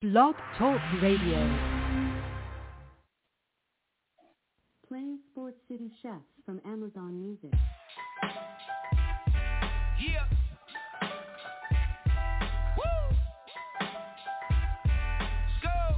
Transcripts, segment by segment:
Blog Talk Radio. Playing Sports City Chefs from Amazon Music. Yeah. Woo. Let's go.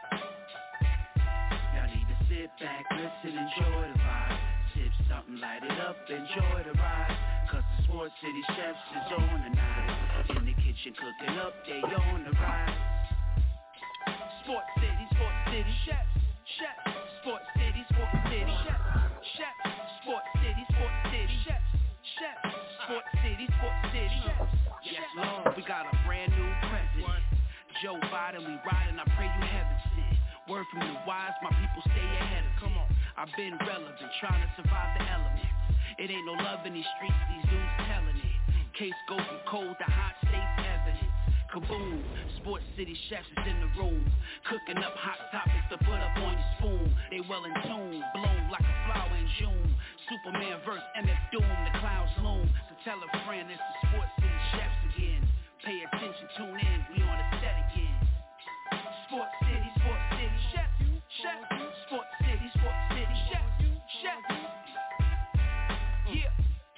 Y'all need to sit back, listen, enjoy the vibe. Sip something, light it up, enjoy the ride. Cause the Sports City Chefs is on tonight. In the kitchen cooking up, they on the rise. Sports City Chefs, Chefs. Sports City Chefs, Chefs. Sports City Chefs, Chefs. Sports City Chefs. Yes, Lord, we got a brand new president. Joe Biden, we riding, I pray you heaven sent. Word from the wise, my people stay ahead of. Come on, I've been relevant, trying to survive the elements. It ain't no love in these streets, these dudes telling it. Case go from cold to hot, states evidence. Kaboom, Sports City Chefs is in the room. Cooking up hot topics to put up on your spoon. They well in tune, bloom like a flower in June. Superman verse MF Doom, the clouds loom. So tell a friend it's the Sports City Chefs again. Pay attention, tune in, we on the set again. Sports City Chefs, Chefs. Sports City Chefs, Chefs. Yeah.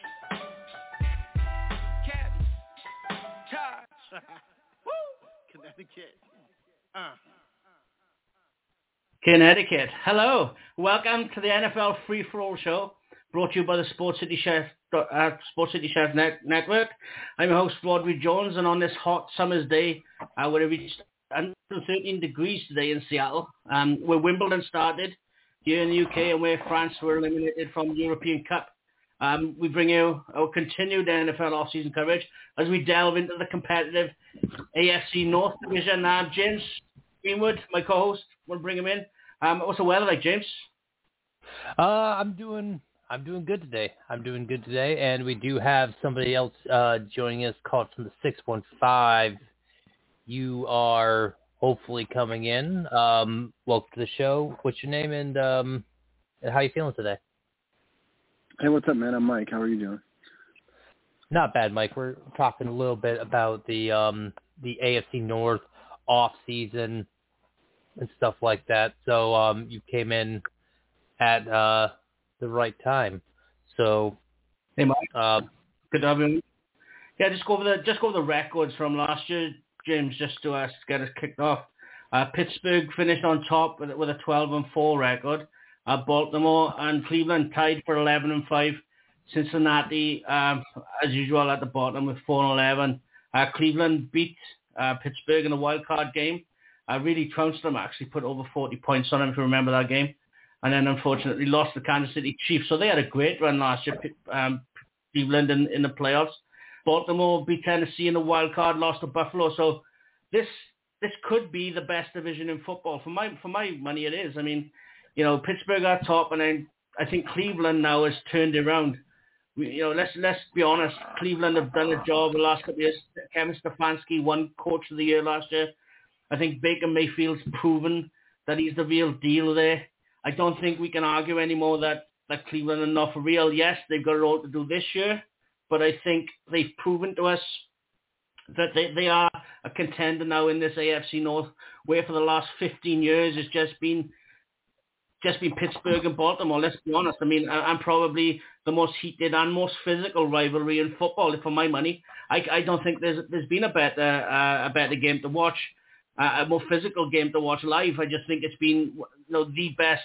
Cabby, Taj. Connecticut. Hello. Welcome to the NFL Free For All Show, brought to you by the Sports City Chef Network. I'm your host, Roderick Jones, and on this hot summer's day, we're reached 113 degrees today in Seattle. Where Wimbledon started here in the UK and where France were eliminated from the European Cup. We bring you our continued NFL off-season coverage as we delve into the competitive AFC North division. James Greenwood, my co-host, we'll bring him in. What's the weather like, James? I'm doing good today. And we do have somebody else joining us, called from the 615. You are hopefully coming in. Welcome to the show. What's your name and how are you feeling today? Hey, what's up, man? I'm Mike. How are you doing? Not bad, Mike. We're talking a little bit about the AFC North off season and stuff like that. So you came in at the right time. So hey, Mike. Good to have you. Yeah, just go over the records from last year, James, just to get us kicked off. Pittsburgh finished on top with a 12-4 record. Baltimore and Cleveland tied for 11-5. Cincinnati, as usual, at the bottom with 4-11. Cleveland beat Pittsburgh in the wild card game. Really trounced them, actually put over 40 points on them, if you remember that game. And then, unfortunately, lost the Kansas City Chiefs. So they had a great run last year, Cleveland in the playoffs. Baltimore beat Tennessee in the wild card, lost to Buffalo. So this could be the best division in football. For my money, it is. I mean, you know, Pittsburgh are top, and then I think Cleveland now has turned around. Let's be honest. Cleveland have done a job the last couple of years. Kevin Stefanski won Coach of the Year last year. I think Baker Mayfield's proven that he's the real deal there. I don't think we can argue anymore that Cleveland are not for real. Yes, they've got a role to do this year, but I think they've proven to us that they are a contender now in this AFC North, where for the last 15 years it's just been Pittsburgh and Baltimore. Let's be honest. I mean, I'm probably the most heated and most physical rivalry in football, for my money. I don't think there's been a better game to watch, a more physical game to watch live. I just think it's been the best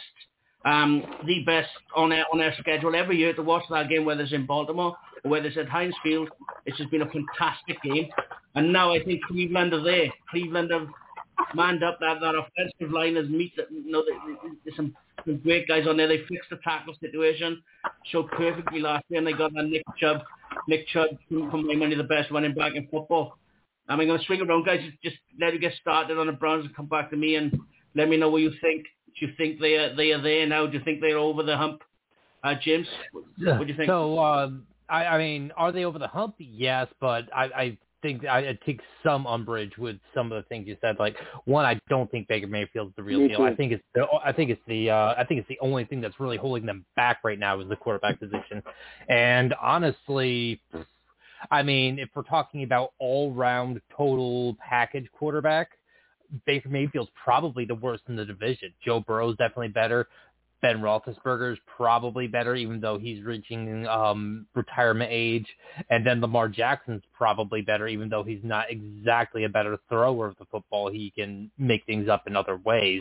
on our schedule every year to watch that game, whether it's in Baltimore or whether it's at Heinz Field. It's just been a fantastic game. And now I think Cleveland are there. Cleveland have manned up that offensive line has there's some great guys on there. They fixed the tackle situation, showed perfectly last year, and they got that Nick Chubb, for my money, the best running back in football. I'm going to swing around, guys. Just let you get started on the Browns and come back to me and let me know what you think. Do you think they are there now? Do you think they're over the hump? James, what do you think? So, I mean, are they over the hump? Yes, but I think I take some umbrage with some of the things you said. Like, one, I don't think Baker Mayfield's the real deal. I think it's the only thing that's really holding them back right now is the quarterback position. And honestly, I mean, if we're talking about all-round total package quarterback, Baker Mayfield's probably the worst in the division. Joe Burrow's definitely better. Ben Roethlisberger's probably better, even though he's reaching retirement age. And then Lamar Jackson's probably better, even though he's not exactly a better thrower of the football. He can make things up in other ways.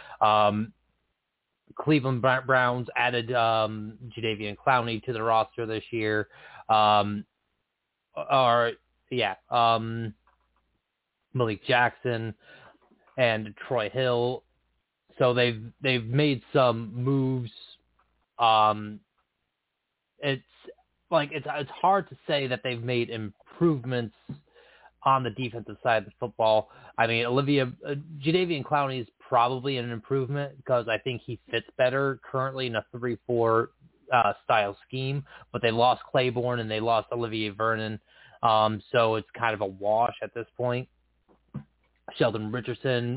Cleveland Browns added Jadeveon Clowney to the roster this year. Malik Jackson and Troy Hill. So they've made some moves. It's hard to say that they've made improvements on the defensive side of the football. I mean, Jadeveon Clowney is probably an improvement because I think he fits better currently in a 3-4 style scheme. But they lost Claiborne and they lost Olivier Vernon, so it's kind of a wash at this point. Sheldon Richardson.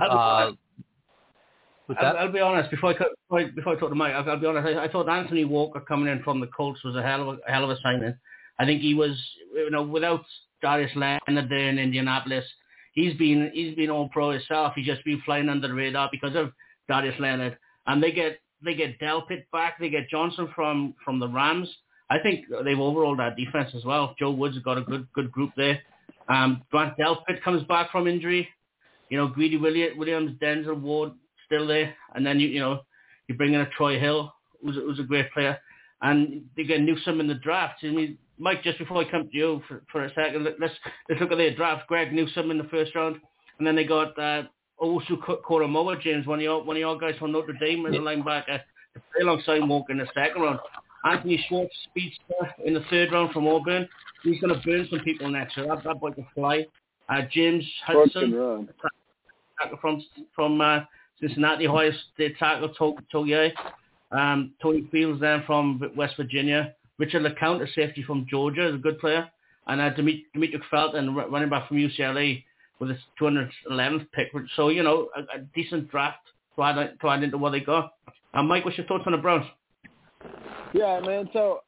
I'll be honest. Before I talk to Mike, I'll be honest. I thought Anthony Walker coming in from the Colts was a hell of a signing. I think he was, without Darius Leonard there in Indianapolis, he's been all pro himself. He's just been flying under the radar because of Darius Leonard. And they get Delpit back. They get Johnson from the Rams. I think they've overhauled that defense as well. Joe Woods has got a good group there. Grant Delpit comes back from injury. Greedy Williams, Denzel Ward still there, and then you bring in a Troy Hill, who's a great player, and they get Newsome in the draft. I mean, Mike, just before I come to you for a second, let's look at their draft. Greg Newsome in the first round, and then they got Owusu Koromoa, James, one of your guys from Notre Dame as a linebacker, to play alongside Walker in the second round. Anthony Schwartz, speedster, in the third round from Auburn. He's going to burn some people next year. That boy can fly. James Hudson, from Cincinnati, Ohio State tackle, Togiai. Tony Fields then from West Virginia. Richard LeCount, a safety from Georgia, is a good player. And Demetric Felton, running back from UCLA, with his 211th pick. So, a decent draft to add into what they got. Mike, what's your thoughts on the Browns? Yeah, man, so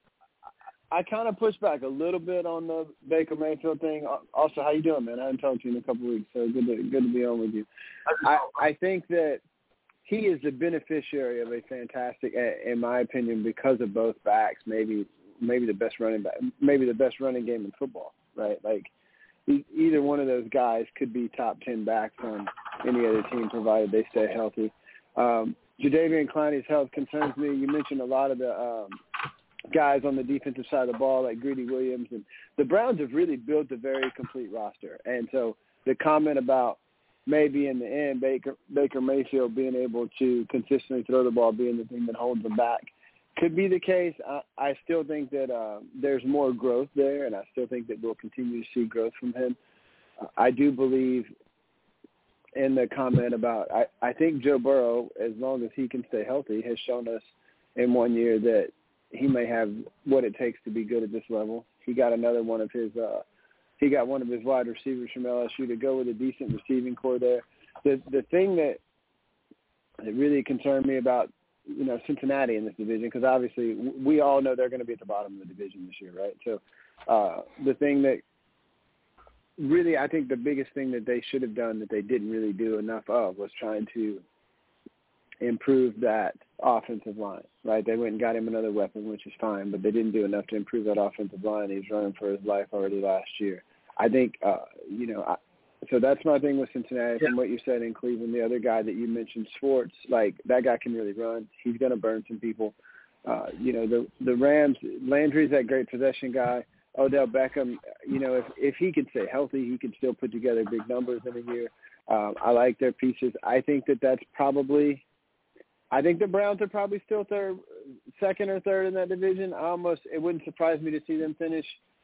I kind of pushed back a little bit on the Baker Mayfield thing. Also, how you doing, man? I haven't talked to you in a couple of weeks, so good to be on with you. I think that he is the beneficiary of a fantastic, in my opinion, because of both backs, maybe the best running back, maybe the best running game in football, right? Like, either one of those guys could be top 10 backs on any other team, provided they stay healthy. Jadeveon Clowney's health concerns me. You mentioned a lot of the guys on the defensive side of the ball, like Greedy Williams, and the Browns have really built a very complete roster. And so the comment about maybe in the end Baker Mayfield being able to consistently throw the ball being the thing that holds them back could be the case. I still think that there's more growth there, and I still think that we'll continue to see growth from him. I do believe in the comment about I think Joe Burrow, as long as he can stay healthy, has shown us in 1 year that he may have what it takes to be good at this level. He got another one of his one of his wide receivers from LSU to go with a decent receiving core there. The thing that really concerned me about Cincinnati in this division, because obviously we all know they're going to be at the bottom of the division this year, right? So the thing that really, I think the biggest thing that they should have done that they didn't really do enough of was trying to improve that offensive line, right? They went and got him another weapon, which is fine, but they didn't do enough to improve that offensive line. He was running for his life already last year. I think, so that's my thing with Cincinnati. From what you said in Cleveland, the other guy that you mentioned, Schwartz, like that guy can really run. He's going to burn some people. The Rams, Landry's that great possession guy. Odell Beckham, if he can stay healthy, he can still put together big numbers in a year. I like their pieces. I think that's probably – I think the Browns are probably still second or third in that division. It wouldn't surprise me to see them finish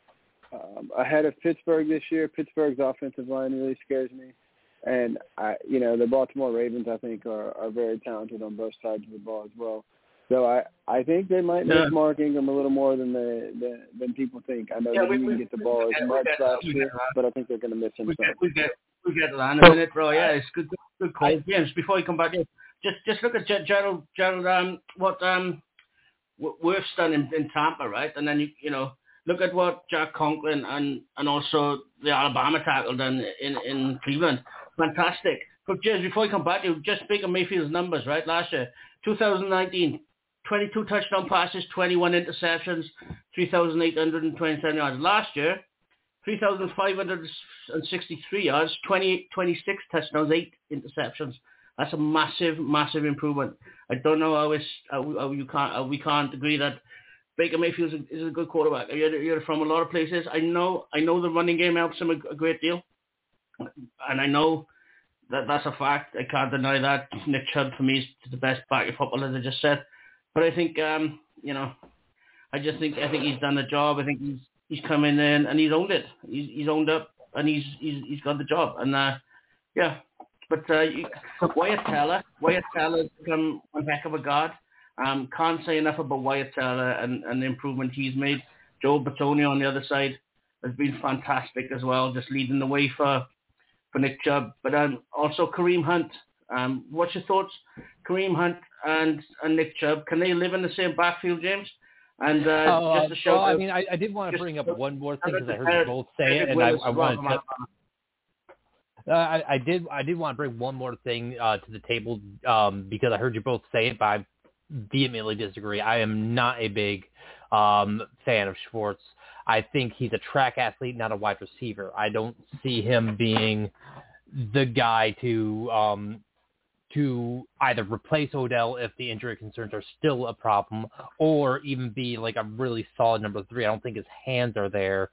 ahead of Pittsburgh this year. Pittsburgh's offensive line really scares me. And, the Baltimore Ravens, I think, are very talented on both sides of the ball as well. So I think they might miss Mark Ingram a little more than people think. I know they didn't get the ball as much last year, but I think they're going to miss him. We get to that in a minute, bro. Yeah, it's good call. James, before you come back in, just look at Gerald what Wirf's done in Tampa, right? And then you look at what Jack Conklin and also the Alabama tackle done in Cleveland. Fantastic. But James, before I come back to you, just Baker Mayfield's numbers, right? Last year, 2019, 22 touchdown passes, 21 interceptions, 3,827 yards. Last year, 3,563 yards, 26 touchdowns, 8 interceptions. That's a massive, massive improvement. I don't know how we can't agree that Baker Mayfield is a good quarterback. You're from a lot of places. I know the running game helps him a great deal, and I know that's a fact. I can't deny that. Nick Chubb for me is the best back of football, as I just said. But I think I think he's done the job. I think he's come in and he's owned it. He's owned up and he's got the job. And yeah. But Wyatt Teller's become a heck of a guard. Can't say enough about Wyatt Teller and the improvement he's made. Joe Batonio on the other side has been fantastic as well, just leading the way for Nick Chubb. But also Kareem Hunt. What's your thoughts? Kareem Hunt and Nick Chubb, can they live in the same backfield, James? And just to show. Well, I mean, I did want to bring up one more thing because I heard you both say it, and I wanted to. I did want to bring one more thing to the table because I heard you both say it, but I vehemently disagree. I am not a big fan of Schwartz. I think he's a track athlete, not a wide receiver. I don't see him being the guy to either replace Odell if the injury concerns are still a problem, or even be like a really solid number 3. I don't think his hands are there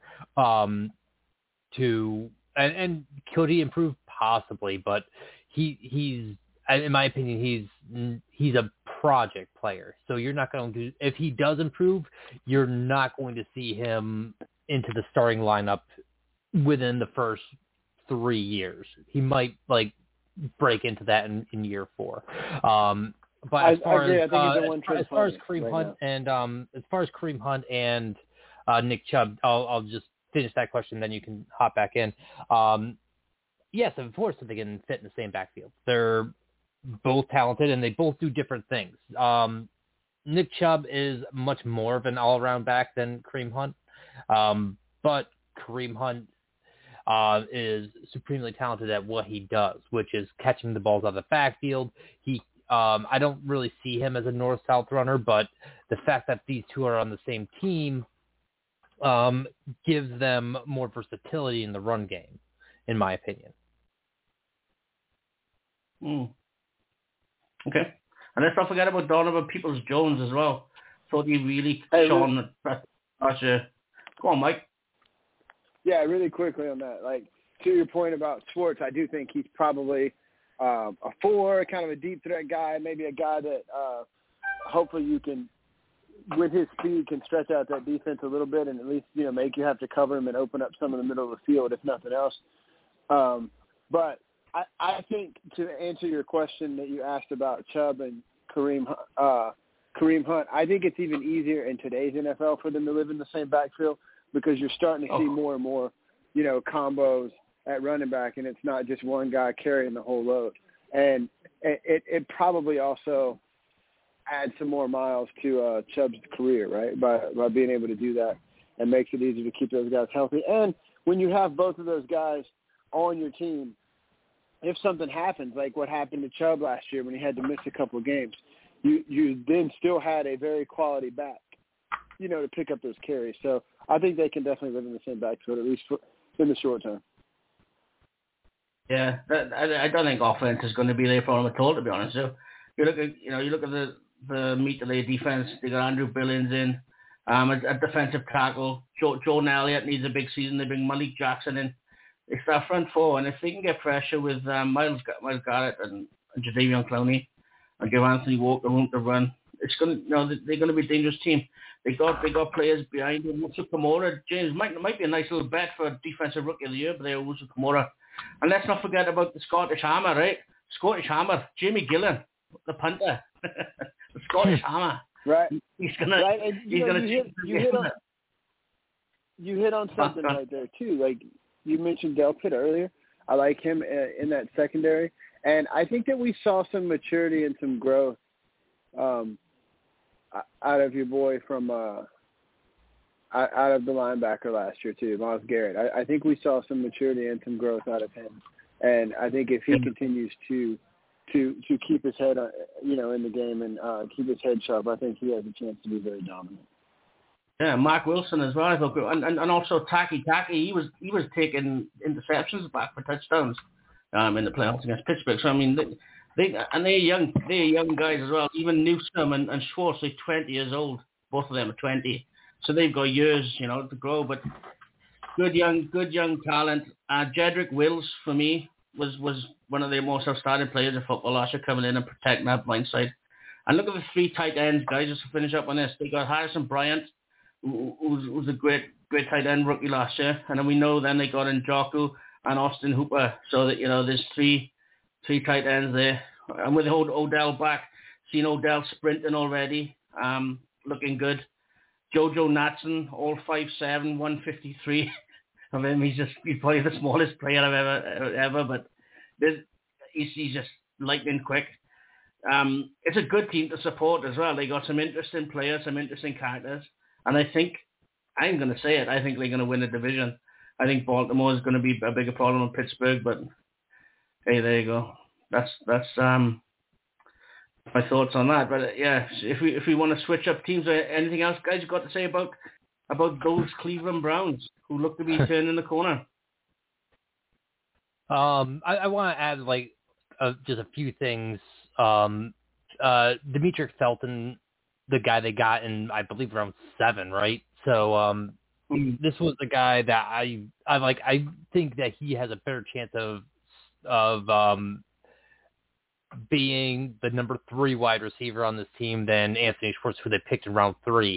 and could he improve? Possibly, but he's in my opinion, he's a project player. So you're not going to, if he does improve, you're not going to see him into the starting lineup within the first 3 years. He might break into that in year 4. But as far as Kareem Hunt and Nick Chubb, I'll just finish that question, then you can hop back in. Yes, of course, they can fit in the same backfield. They're both talented, and they both do different things. Nick Chubb is much more of an all-around back than Kareem Hunt, but Kareem Hunt is supremely talented at what he does, which is catching the balls out of the backfield. I don't really see him as a north-south runner, but the fact that these two are on the same team gives them more versatility in the run game, in my opinion. Okay. And let's not forget about Donovan Peoples-Jones as well. Thought he really shone last year. Go on, Mike. Yeah, really quickly on that. To your point about Schwartz, I do think he's probably a 4, kind of a deep threat guy, maybe a guy that hopefully you can, with his speed, can stretch out that defense a little bit and at least, make you have to cover him and open up some of the middle of the field, if nothing else. But I think to answer your question that you asked about Chubb and Kareem Hunt, I think it's even easier in today's NFL for them to live in the same backfield because you're starting to see more and more, combos at running back, and it's not just one guy carrying the whole load. And it probably also adds some more miles to Chubb's career, right, by being able to do that, and makes it easier to keep those guys healthy. And when you have both of those guys on your team, if something happens, like what happened to Chubb last year when he had to miss a couple of games, you then still had a very quality back, to pick up those carries. So I think they can definitely live in the same backfield, at least in the short term. Yeah, I don't think offense is going to be there for them at all, to be honest. So you look at the meat of their defense. They got Andrew Billings in, a defensive tackle. Jordan Elliott needs a big season. They bring Malik Jackson in. It's that front 4, and if they can get pressure with Myles Garrett and Jadeveon Clowney and give Anthony Walker room to run, it's going to they're going to be a dangerous team. They got players behind them. Usu Kamara, James might be a nice little bet for defensive rookie of the year, but they're Usu Kamara. And let's not forget about the Scottish Hammer, right? Scottish Hammer, Jamie Gillan, the punter, the Scottish Hammer. Right. He's gonna. Right. You hit on something right there too. You mentioned Delpit earlier. I like him in that secondary. And I think that we saw some maturity and some growth out of your boy from out of the linebacker last year too, Myles Garrett. I think we saw some maturity and some growth out of him And I think if he continues to keep his head, in the game and keep his head sharp, I think he has a chance to be very dominant. Yeah, Mark Wilson as well, I thought, and also Taki. He was taking interceptions back for touchdowns in the playoffs against Pittsburgh. So I mean, they're young guys as well. Even Newsom and Schwartz, they're 20 years old. Both of them are 20, so they've got years, to grow. But good young talent. Jedrick Wills for me was one of the most outstanding players of football last year, coming in and protecting that blind side. And look at the three tight ends, guys. Just to finish up on this, they got Harrison Bryant, who was a great tight end rookie last year, and then we know then they got in Njoku and Austin Hooper. So that there's three tight ends there, and with Odell back, seen Odell sprinting already, looking good. Jojo Natson, all 5'7", 153. I mean, he's probably the smallest player I've ever, but he's just lightning quick. It's a good team to support as well. They got some interesting players, some interesting characters, and I think they're going to win the division. I think Baltimore is going to be a bigger problem than Pittsburgh, but hey, there you go. That's my thoughts on that. But yeah, if we want to switch up teams, or anything else, guys, you got to say about those Cleveland Browns who look to be turning the corner? I want to add just a few things. Demetric Felton, the guy they got in, I believe, round 7, right? So this was the guy that I like. I think that he has a better chance of being the number 3 wide receiver on this team than Anthony Schwartz, who they picked in round 3.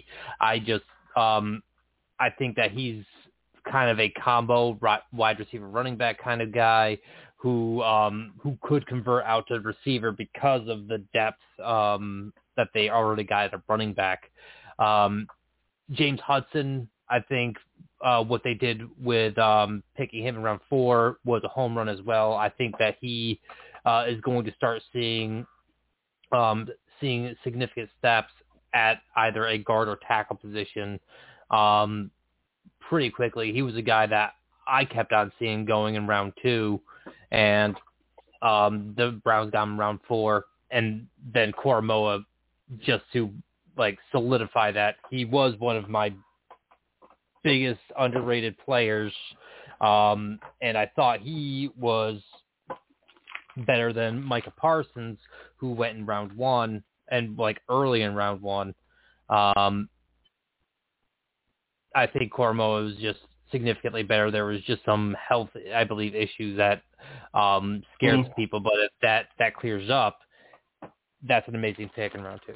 I think that he's kind of a combo wide receiver running back kind of guy who could convert out to receiver because of the depth that they already got at running back. James Hudson, I think what they did with picking him in round 4 was a home run as well. I think that he is going to start seeing significant steps at either a guard or tackle position pretty quickly. He was a guy that I kept on seeing going in round 2, and the Browns got him in round 4, and then Koromoa, just to solidify that he was one of my biggest underrated players, and I thought he was better than Micah Parsons, who went in round 1 and early in round 1. I think Koromoa was just significantly better. There was just some health, I believe, issues that scared people, but if that clears up, that's an amazing pick in round 2.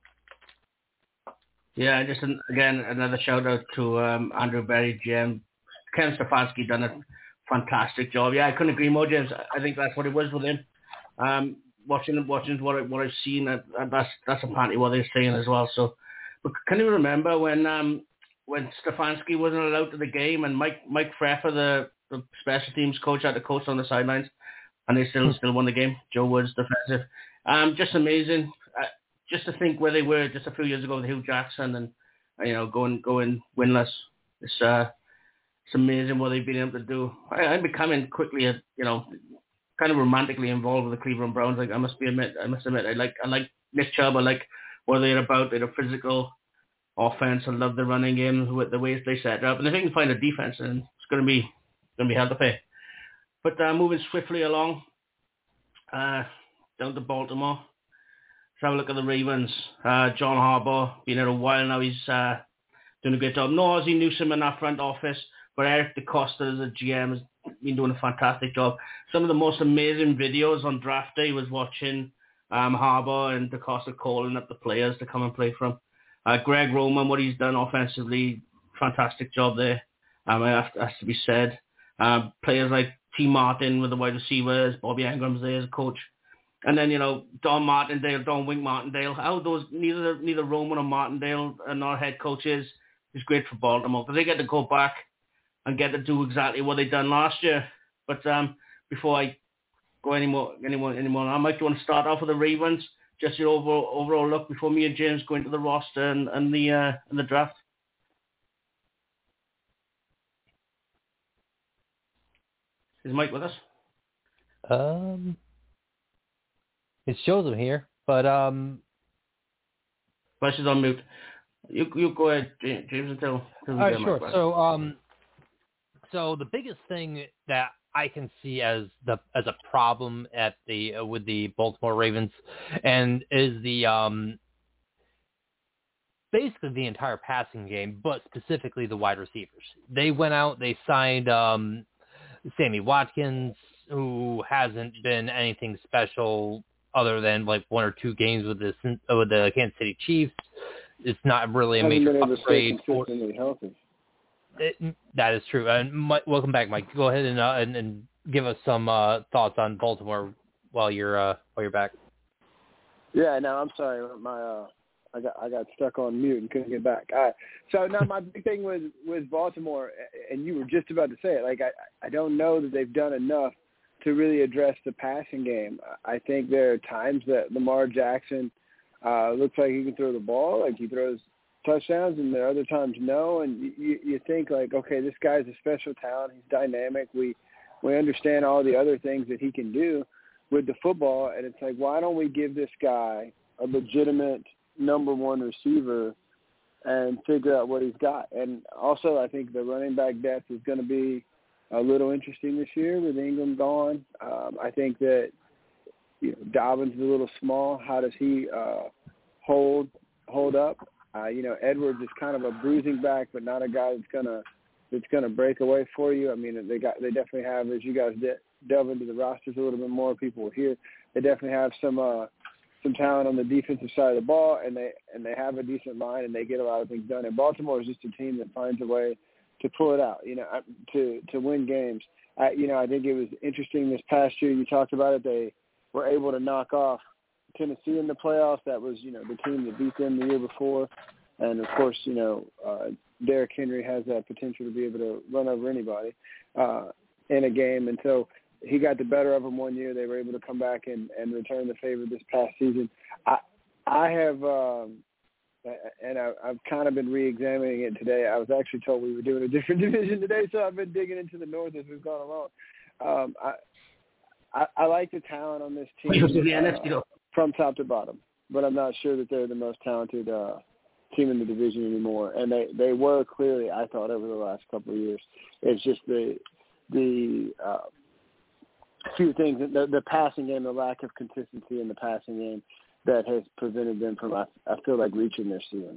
Yeah, just again another shout out to Andrew Berry, GM. Ken Stefanski done a fantastic job. Yeah, I couldn't agree more, James. I think that's what it was with him. Watching what I've seen, that's apparently what they're saying as well. So, but can you remember when Stefanski wasn't allowed to the game and Mike Freffer, the special teams coach, had to coach on the sidelines, and they still won the game? Joe Woods defensive. Just amazing. Just to think where they were just a few years ago with Hugh Jackson and going winless. It's amazing what they've been able to do. I'm becoming quickly kind of romantically involved with the Cleveland Browns. I must admit, I like Nick Chubb. I like what they're about. They're a physical offense. I love the running game with the ways they set it up, and if they can find a defense, and it's going to be hard to pay. But moving swiftly along, down to Baltimore. Let's have a look at the Ravens. John Harbaugh, been here a while now. He's doing a great job. No Ozzie Newsome in that front office, but Eric DeCosta as a GM has been doing a fantastic job. Some of the most amazing videos on draft day was watching Harbaugh and DeCosta calling up the players to come and play for him. Greg Roman, what he's done offensively, fantastic job there. It has to be said. Players like T. Martin with the wide receivers, Bobby Engram's there as a coach. And then, Don Wink Martindale. How those, neither Roman or Martindale are our head coaches is great for Baltimore because they get to go back and get to do exactly what they done last year. But before I go any more, I might want to start off with the Ravens. Just your overall look before me and James go into the roster and the draft. Is Mike with us? It shows him here, but Questions on mute. You go ahead, James, until all right, sure. So the biggest thing that I can see as a problem at with the Baltimore Ravens, and is the basically the entire passing game, but specifically the wide receivers. They went out, they signed Sammy Watkins, who hasn't been anything special other than like 1 or 2 games with the Kansas City Chiefs. It's not really a major upgrade. Consistently healthy. That is true. And welcome back, Mike. Go ahead and give us some thoughts on Baltimore while you're back. Yeah, no, I'm sorry. I got stuck on mute and couldn't get back. All right. So now my big thing was Baltimore, and you were just about to say it. Like I don't know that they've done enough to really address the passing game. I think there are times that Lamar Jackson looks like he can throw the ball, like he throws touchdowns, and there are other times no. And you think like, okay, this guy's a special talent. He's dynamic. We understand all the other things that he can do with the football, and it's like, why don't we give this guy a legitimate number one receiver and figure out what he's got? And also, I think the running back depth is going to be a little interesting this year with Ingram gone. I think that Dobbins is a little small. How does he hold up? Edwards is kind of a bruising back, but not a guy that's gonna break away for you. I mean, they definitely have, as you guys delve into the rosters a little bit more, people will hear, they definitely have some talent on the defensive side of the ball, and they have a decent line, and they get a lot of things done. And Baltimore is just a team that finds a way to pull it out, to win games. I think it was interesting this past year. You talked about it. They were able to knock off Tennessee in the playoffs. That was, the team that beat them the year before. And, of course, Derrick Henry has that potential to be able to run over anybody in a game. And so he got the better of them one year. They were able to come back and return the favor this past season. I have and I've kind of been re-examining it today. I was actually told we were doing a different division today, so I've been digging into the North as we've gone along. I like the talent on this team from top to bottom, but I'm not sure that they're the most talented team in the division anymore. And they were clearly, I thought, over the last couple of years. It's just the few things, the passing game, the lack of consistency in the passing game that has prevented them from, I feel like, reaching their ceiling.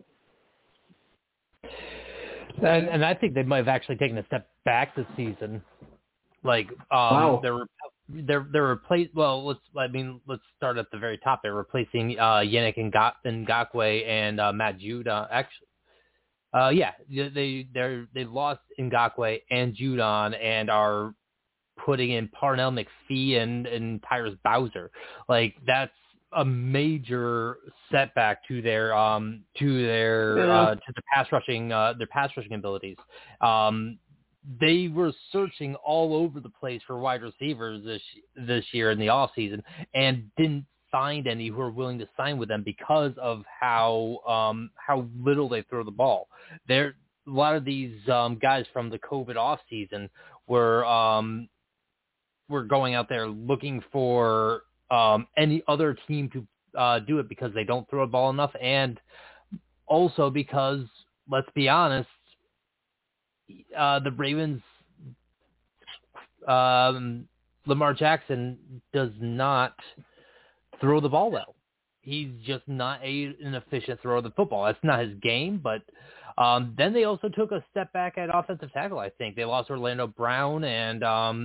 And I think they might have actually taken a step back this season. Like, wow. They're replaced. Well, let's start at the very top. They're replacing Yannick Ngakoue and Matt Judon. Actually, they lost Ngakoue and Judon and are putting in Parnell McPhee and Tyrus Bowser. Like, that's a major setback to their to the pass rushing abilities. They were searching all over the place for wide receivers this year in the offseason and didn't find any who were willing to sign with them because of how little they throw the ball. A lot of these guys from the COVID offseason were going out there looking for any other team to do it because they don't throw the ball enough, and also because, let's be honest, the Ravens, Lamar Jackson does not throw the ball well. He's just not an efficient thrower of the football. That's not his game, but then they also took a step back at offensive tackle, I think. They lost Orlando Brown and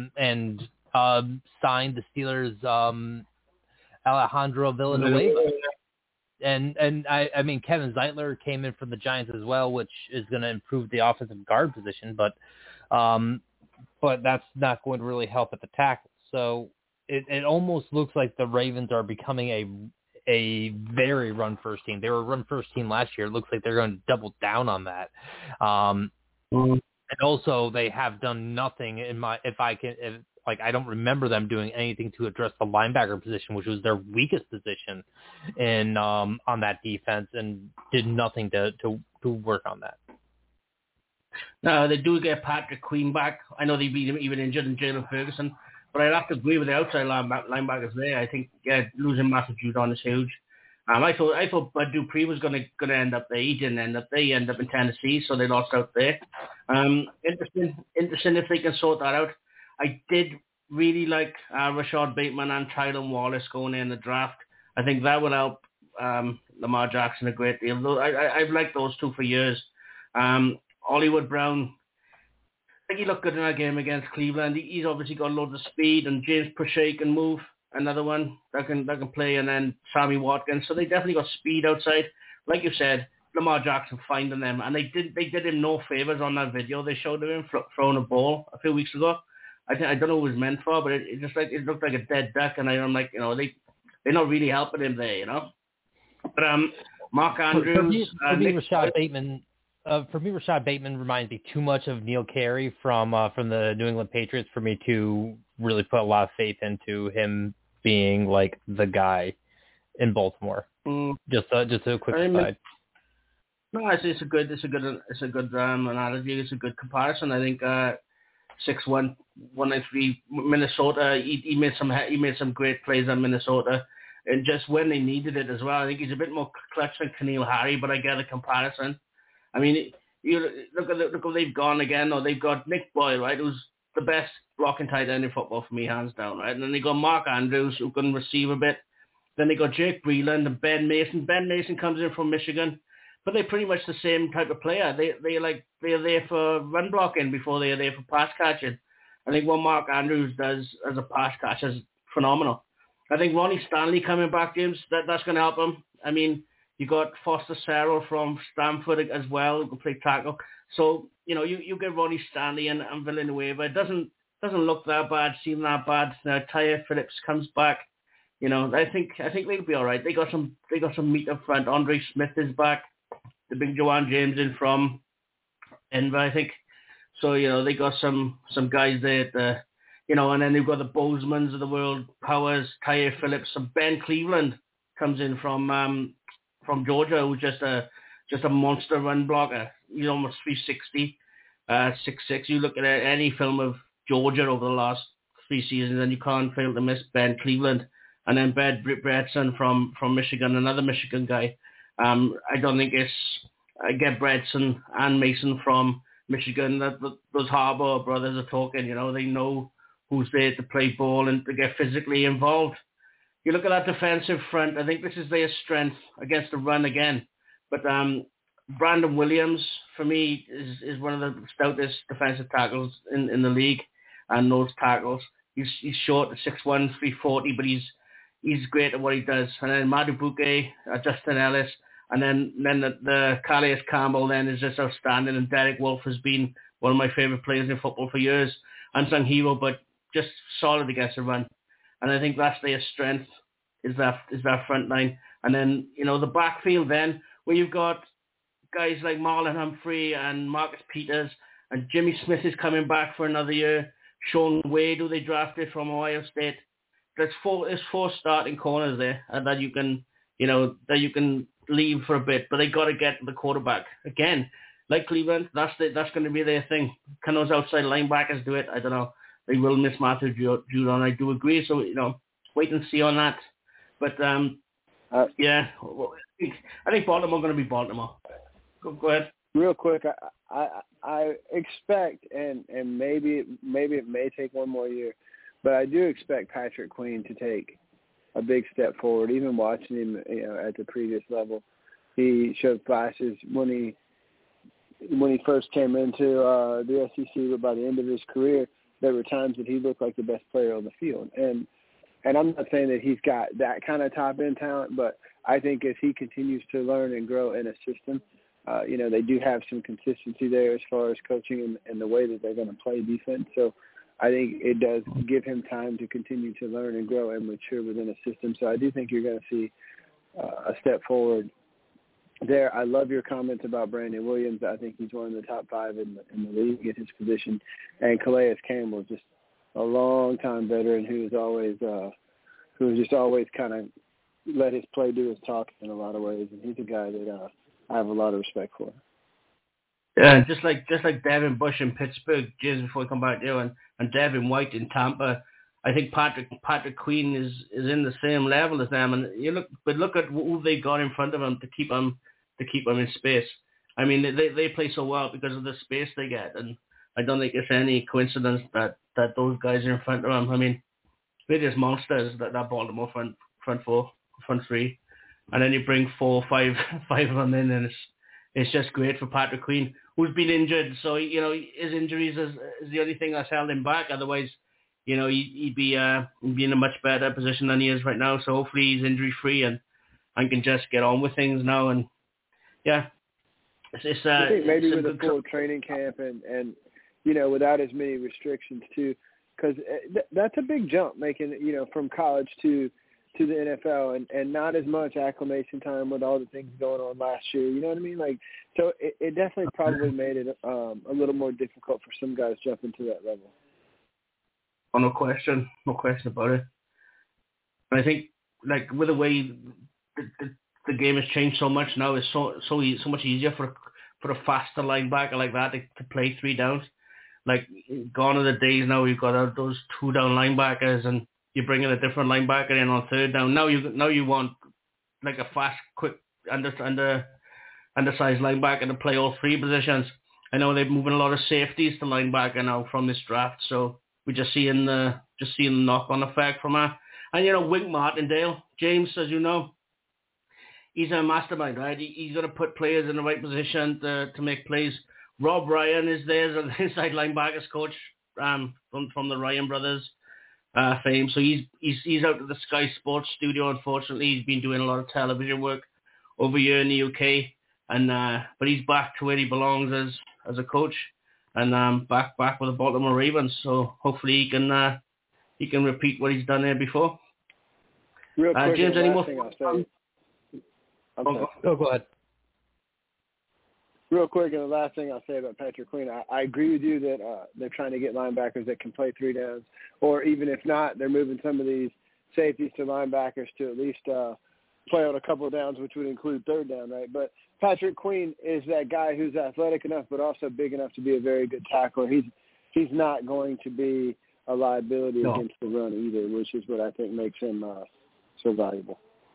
signed the Steelers' Alejandro Villanueva. And I mean, Kevin Zeitler came in from the Giants as well, which is going to improve the offensive guard position, but that's not going to really help at the tackle. So it almost looks like the Ravens are becoming a very run-first team. They were a run-first team last year. It looks like they're going to double down on that. And also, they have done nothing I don't remember them doing anything to address the linebacker position, which was their weakest position in on that defense, and did nothing to work on that. No, they do get Patrick Queen back. I know they've been even injured in Jalen Ferguson, But I'd have to agree with the outside linebackers there. I think losing Matthew Judon is huge. I thought Bud Dupree was going to end up there. He didn't end up there. He ended up in Tennessee, so they lost out there. Interesting if they can sort that out. I did really like Rashad Bateman and Tylan Wallace going in the draft. I think that would help Lamar Jackson a great deal. I've liked those two for years. Hollywood Brown, I think he looked good in that game against Cleveland. He's obviously got loads of speed, and James Prochet can move. Another one that can play, and then Sammy Watkins. So they definitely got speed outside. Like you said, Lamar Jackson finding them, and they did him no favors on that video they showed of him throwing a ball a few weeks ago. I don't know what it was meant for, but it looked like a dead duck, and I'm like, they're not really helping him there, But Mark Andrews, for me, Rashad Bateman reminds me too much of Neil Carey from the New England Patriots for me to really put a lot of faith into him being like the guy in Baltimore. Just a quick aside. No, it's a good analogy. It's a good comparison. I think 6'1", 193 Minnesota. He made some great plays on Minnesota, and just when they needed it as well. I think he's a bit more clutch than N'Keal Harry, but I get a comparison. I mean, you look at they've gone again. Or they've got Nick Boyle, right, who's the best blocking tight end in football for me, hands down, right? And then they got Mark Andrews, who can receive a bit. Then they got Jake Breland and Ben Mason. Ben Mason comes in from Michigan, but they're pretty much the same type of player. They're there for run blocking before they're there for pass catching. I think what Mark Andrews does as a pass catcher is phenomenal. I think Ronnie Stanley coming back, James, that's going to help him. I mean, you got Foster Sarrell from Stanford as well, who can play tackle. So, you get Ronnie Stanley and Villanueva. It doesn't look that bad, seem that bad. Now Tyre Phillips comes back. I think they'll be all right. They got some meat up front. Andre Smith is back. The big Joanne James in from Denver, I think. So, they got some guys there and then they've got the Bosemans of the world, Powers, Tyre Phillips, and Ben Cleveland comes in from Georgia, who's just a monster run blocker. He's almost 360, 6'6". You look at any film of Georgia over the last 3 seasons, and you can't fail to miss Ben Cleveland. And then Bredson from Michigan, another Michigan guy. I don't think I get Bredson and Mason from Michigan. Those Harbaugh brothers are talking. They know who's there to play ball and to get physically involved. You look at that defensive front, I think this is their strength against the run again. But Brandon Williams, for me, is one of the stoutest defensive tackles in the league, and those tackles. He's short, 6'1", 340, but he's great at what he does. And then Madubuike, Justin Ellis, and then the Calais Campbell then is just outstanding, and Derek Wolfe has been one of my favorite players in football for years. Unsung hero, but just solid against the run. And I think that's their strength, is that front line. And then, the backfield then, where you've got guys like Marlon Humphrey and Marcus Peters, and Jimmy Smith is coming back for another year. Sean Wade, who they drafted from Ohio State. There's four starting corners there, and that you can leave for a bit, but they got to get the quarterback. Again, like Cleveland, that's going to be their thing. Can those outside linebackers do it? I don't know. They will miss Matthew Judon. I do agree. So, wait and see on that. But, yeah, I think Baltimore going to be Baltimore. Go ahead. Real quick, I expect, and maybe it may take one more year, but I do expect Patrick Queen to take a big step forward. Even watching him, at the previous level, he showed flashes when he first came into the SEC. But by the end of his career, there were times that he looked like the best player on the field. And I'm not saying that he's got that kind of top-end talent, but I think as he continues to learn and grow in a system, they do have some consistency there as far as coaching and the way that they're going to play defense. So I think it does give him time to continue to learn and grow and mature within a system. So I do think you're going to see a step forward there. I love your comments about Brandon Williams. I think he's one of the top 5 in the league at his position. And Calais Campbell, just a long-time veteran who's just always kind of let his play do his talking in a lot of ways. And he's a guy that I have a lot of respect for. Yeah, just like Devin Bush in Pittsburgh, just before I come back there, and Devin White in Tampa. I think Patrick Queen is in the same level as them, and look at who they got in front of him to keep him in space. I mean, they play so well because of the space they get, and I don't think it's any coincidence that those guys are in front of him. I mean, they're just monsters, that Baltimore front four, front three, and then you bring 4 or 5 of them in, and it's just great for Patrick Queen, who's been injured. So his injuries is the only thing that's held him back. Otherwise, he'd be in a much better position than he is right now. So hopefully he's injury free and can just get on with things now. And yeah, it's I think maybe with a full training camp and without as many restrictions too, because that's a big jump making from college to the NFL and not as much acclimation time with all the things going on last year. You know what I mean? Like, so it definitely probably made it a little more difficult for some guys jumping to that level. Oh, no question about it. And I think, like, with the way the game has changed so much now, it's so much easier for a faster linebacker like that to play 3 downs. Like, gone are the days now we've got those 2 down linebackers and you bring in a different linebacker in on 3rd down. Now you want like a fast, quick, undersized linebacker to play all 3 positions. I know they're moving a lot of safeties to linebacker now from this draft, so we're just seeing the knock-on effect from that. And Wink Martindale, James, as you know, he's a mastermind, right? He's going to put players in the right position to make plays. Rob Ryan is there as an inside linebackers coach from the Ryan brothers fame. So he's out at the Sky Sports studio. Unfortunately, he's been doing a lot of television work over here in the UK, but he's back to where he belongs as a coach, and back with the Baltimore Ravens. So hopefully he can repeat what he's done there before. Real quick, James, any more? Go ahead. Real quick, and the last thing I'll say about Patrick Queen, I agree with you that they're trying to get linebackers that can play 3 downs, or even if not, they're moving some of these safeties to linebackers to at least play on a couple of downs, which would include 3rd down, right? But Patrick Queen is that guy who's athletic enough, but also big enough to be a very good tackler. He's not going to be a liability against the run either, which is what I think makes him so valuable.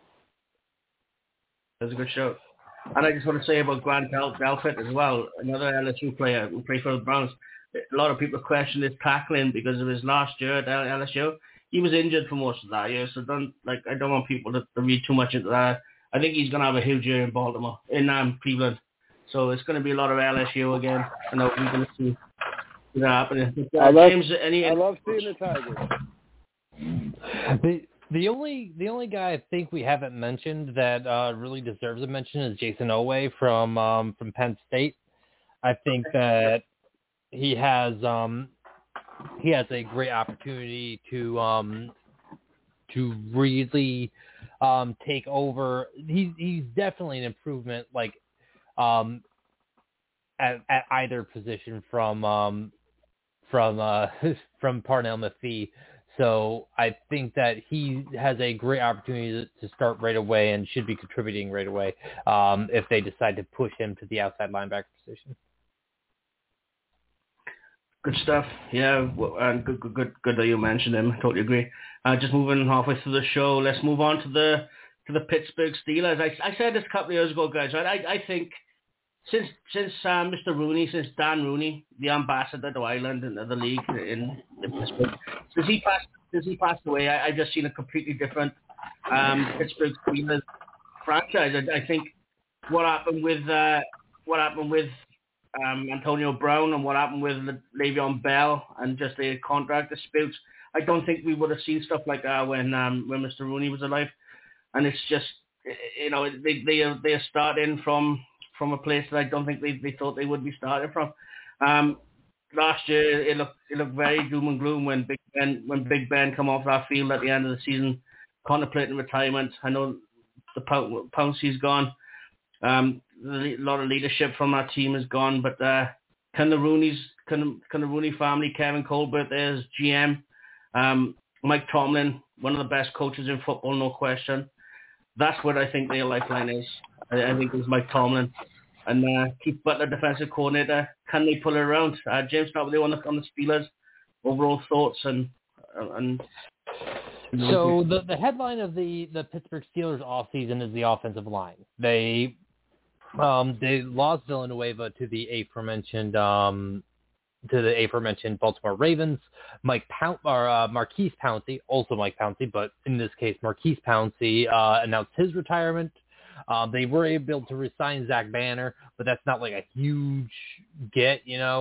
That's a good show. And I just want to say about Grant Delpit as well, another LSU player who played for the Browns. A lot of people question his tackling because of his last year at LSU. He was injured for most of that year, so I don't want people to read too much into that. I think he's going to have a huge year in Baltimore, in Cleveland. So it's going to be a lot of LSU again. I know we're going to see that happening. I love seeing the Tigers. The only guy I think we haven't mentioned that really deserves a mention is Jason Oweh from Penn State. I think that he has a great opportunity to really take over. He's definitely an improvement, like at either position from Parnell McPhee. So I think that he has a great opportunity to start right away and should be contributing right away if they decide to push him to the outside linebacker position. Good stuff. Yeah, and good that you mentioned him. I totally agree. Just moving halfway through the show, let's move on to the Pittsburgh Steelers. I said this a couple of years ago, guys. Right? I think since Mr. Rooney, since Dan Rooney, the ambassador to Ireland and the league in Pittsburgh, since he passed away, I've just seen a completely different Pittsburgh Steelers franchise. I think what happened with Antonio Brown and what happened with Le'Veon Bell and just the contract disputes, I don't think we would have seen stuff like that when Mr. Rooney was alive. And it's just, they are starting from a place that I don't think they thought they would be starting from. Last year it looked very doom and gloom when Big Ben come off that field at the end of the season, contemplating retirement. I know the Pouncey's gone. A lot of leadership from that team is gone, but can the Rooney family, Kevin Colbert there as GM, Mike Tomlin, one of the best coaches in football, no question. That's what I think their lifeline is. I think it's Mike Tomlin. And Keith Butler, defensive coordinator. Can they pull it around? James, start with you on the Steelers. Overall thoughts and So the headline of the Pittsburgh Steelers offseason is the offensive line. They lost Villanueva to the aforementioned Baltimore Ravens. Marquise Pouncey, also Mike Pouncey, but in this case Marquise Pouncey announced his retirement. They were able to resign Zach Banner, but that's not like a huge get,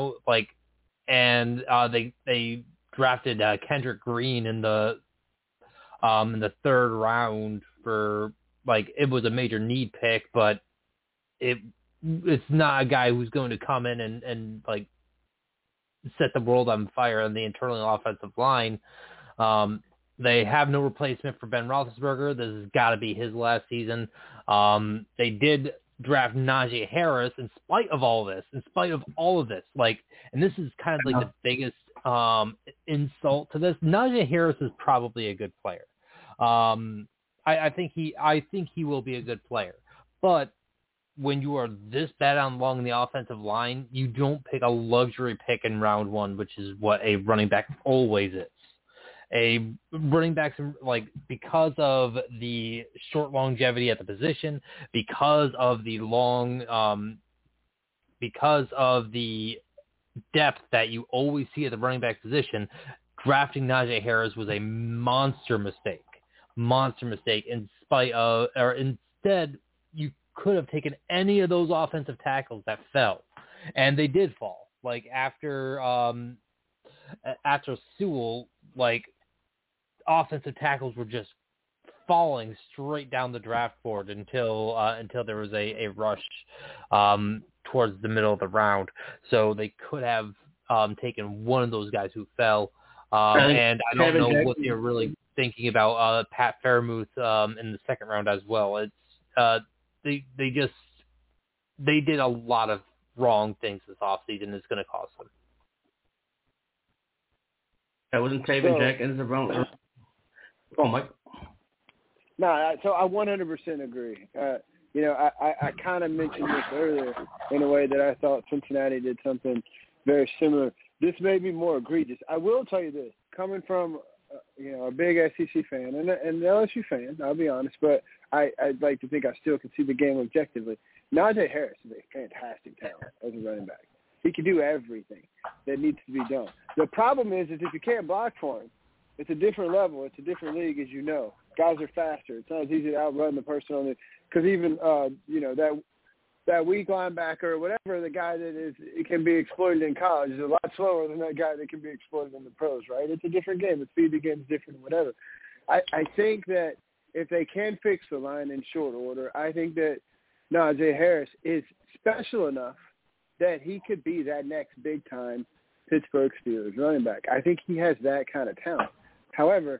and they drafted Kendrick Green in the third round for it was a major need pick, but it's not a guy who's going to come in and set the world on fire on the internal offensive line. They have no replacement for Ben Roethlisberger. This has got to be his last season. They did draft Najee Harris in spite of all of this. And this is kind of the biggest insult to this. Najee Harris is probably a good player. I think he will be a good player. But when you are this bad along the offensive line, you don't pick a luxury pick in round one, which is what a running back always is. A running back, because of the short longevity at the position, because of the depth that you always see at the running back position, drafting Najee Harris was a monster mistake. Instead, you could have taken any of those offensive tackles that fell, and they did fall. After Sewell, offensive tackles were just falling straight down the draft board until there was a rush towards the middle of the round. So they could have taken one of those guys who fell. And I don't know what they're really thinking about Pat Fairmouth in the second round as well. It's they did a lot of wrong things this offseason. It's going to cost them. I wasn't Taven Jenkins around. Oh, Mike. No, so I 100% agree. I kind of mentioned this earlier in a way that I thought Cincinnati did something very similar. This may be more egregious. I will tell you this, coming from a big SEC fan and an LSU fan, I'll be honest, but I'd like to think I still can see the game objectively. Najee Harris is a fantastic talent as a running back. He can do everything that needs to be done. The problem is if you can't block for him, it's a different level. It's a different league, as you know. Guys are faster. It's not as easy to outrun the person on the – because even, that weak linebacker or whatever, the guy that it can be exploited in college is a lot slower than that guy that can be exploited in the pros, right? It's a different game. The speed of the game is different, whatever. I think that if they can fix the line in short order, I think that Najee Harris is special enough that he could be that next big-time Pittsburgh Steelers running back. I think he has that kind of talent. However,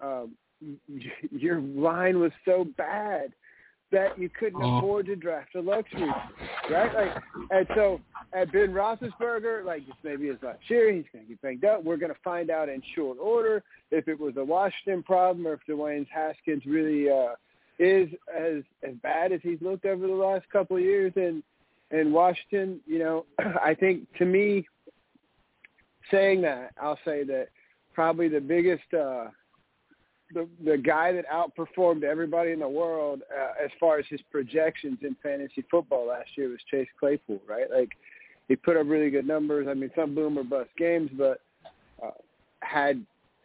your line was so bad that you couldn't afford to draft a luxury, right? And so at Ben Roethlisberger, this may be his last year, he's going to get banged up. We're going to find out in short order if it was a Washington problem or if Dwayne Haskins really is as bad as he's looked over the last couple of years in Washington. I think, to me, saying that, I'll say that probably the biggest the guy that outperformed everybody in the world as far as his projections in fantasy football last year was Chase Claypool, right? He put up really good numbers. I mean, some boom or bust games, but had,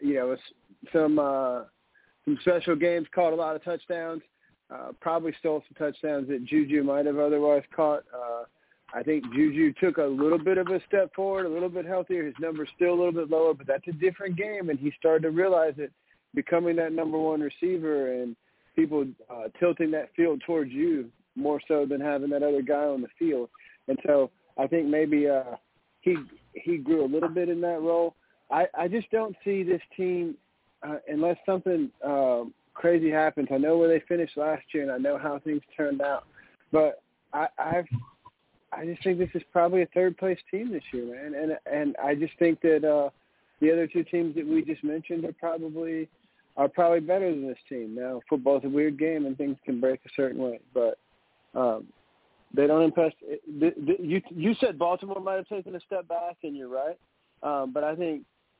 some special games, caught a lot of touchdowns, probably stole some touchdowns that Juju might have otherwise caught. I think Juju took a little bit of a step forward, a little bit healthier. His number's still a little bit lower, but that's a different game, and he started to realize it. Becoming that number one receiver and people tilting that field towards you more so than having that other guy on the field. And so I think maybe he grew a little bit in that role. I just don't see this team unless something crazy happens. I know where they finished last year and I know how things turned out, but I just think this is probably a third-place team this year, man. And I just think that the other two teams that we just mentioned are probably better than this team. Now, football's a weird game and things can break a certain way, but they don't impress. You said Baltimore might have taken a step back, and you're right. But I think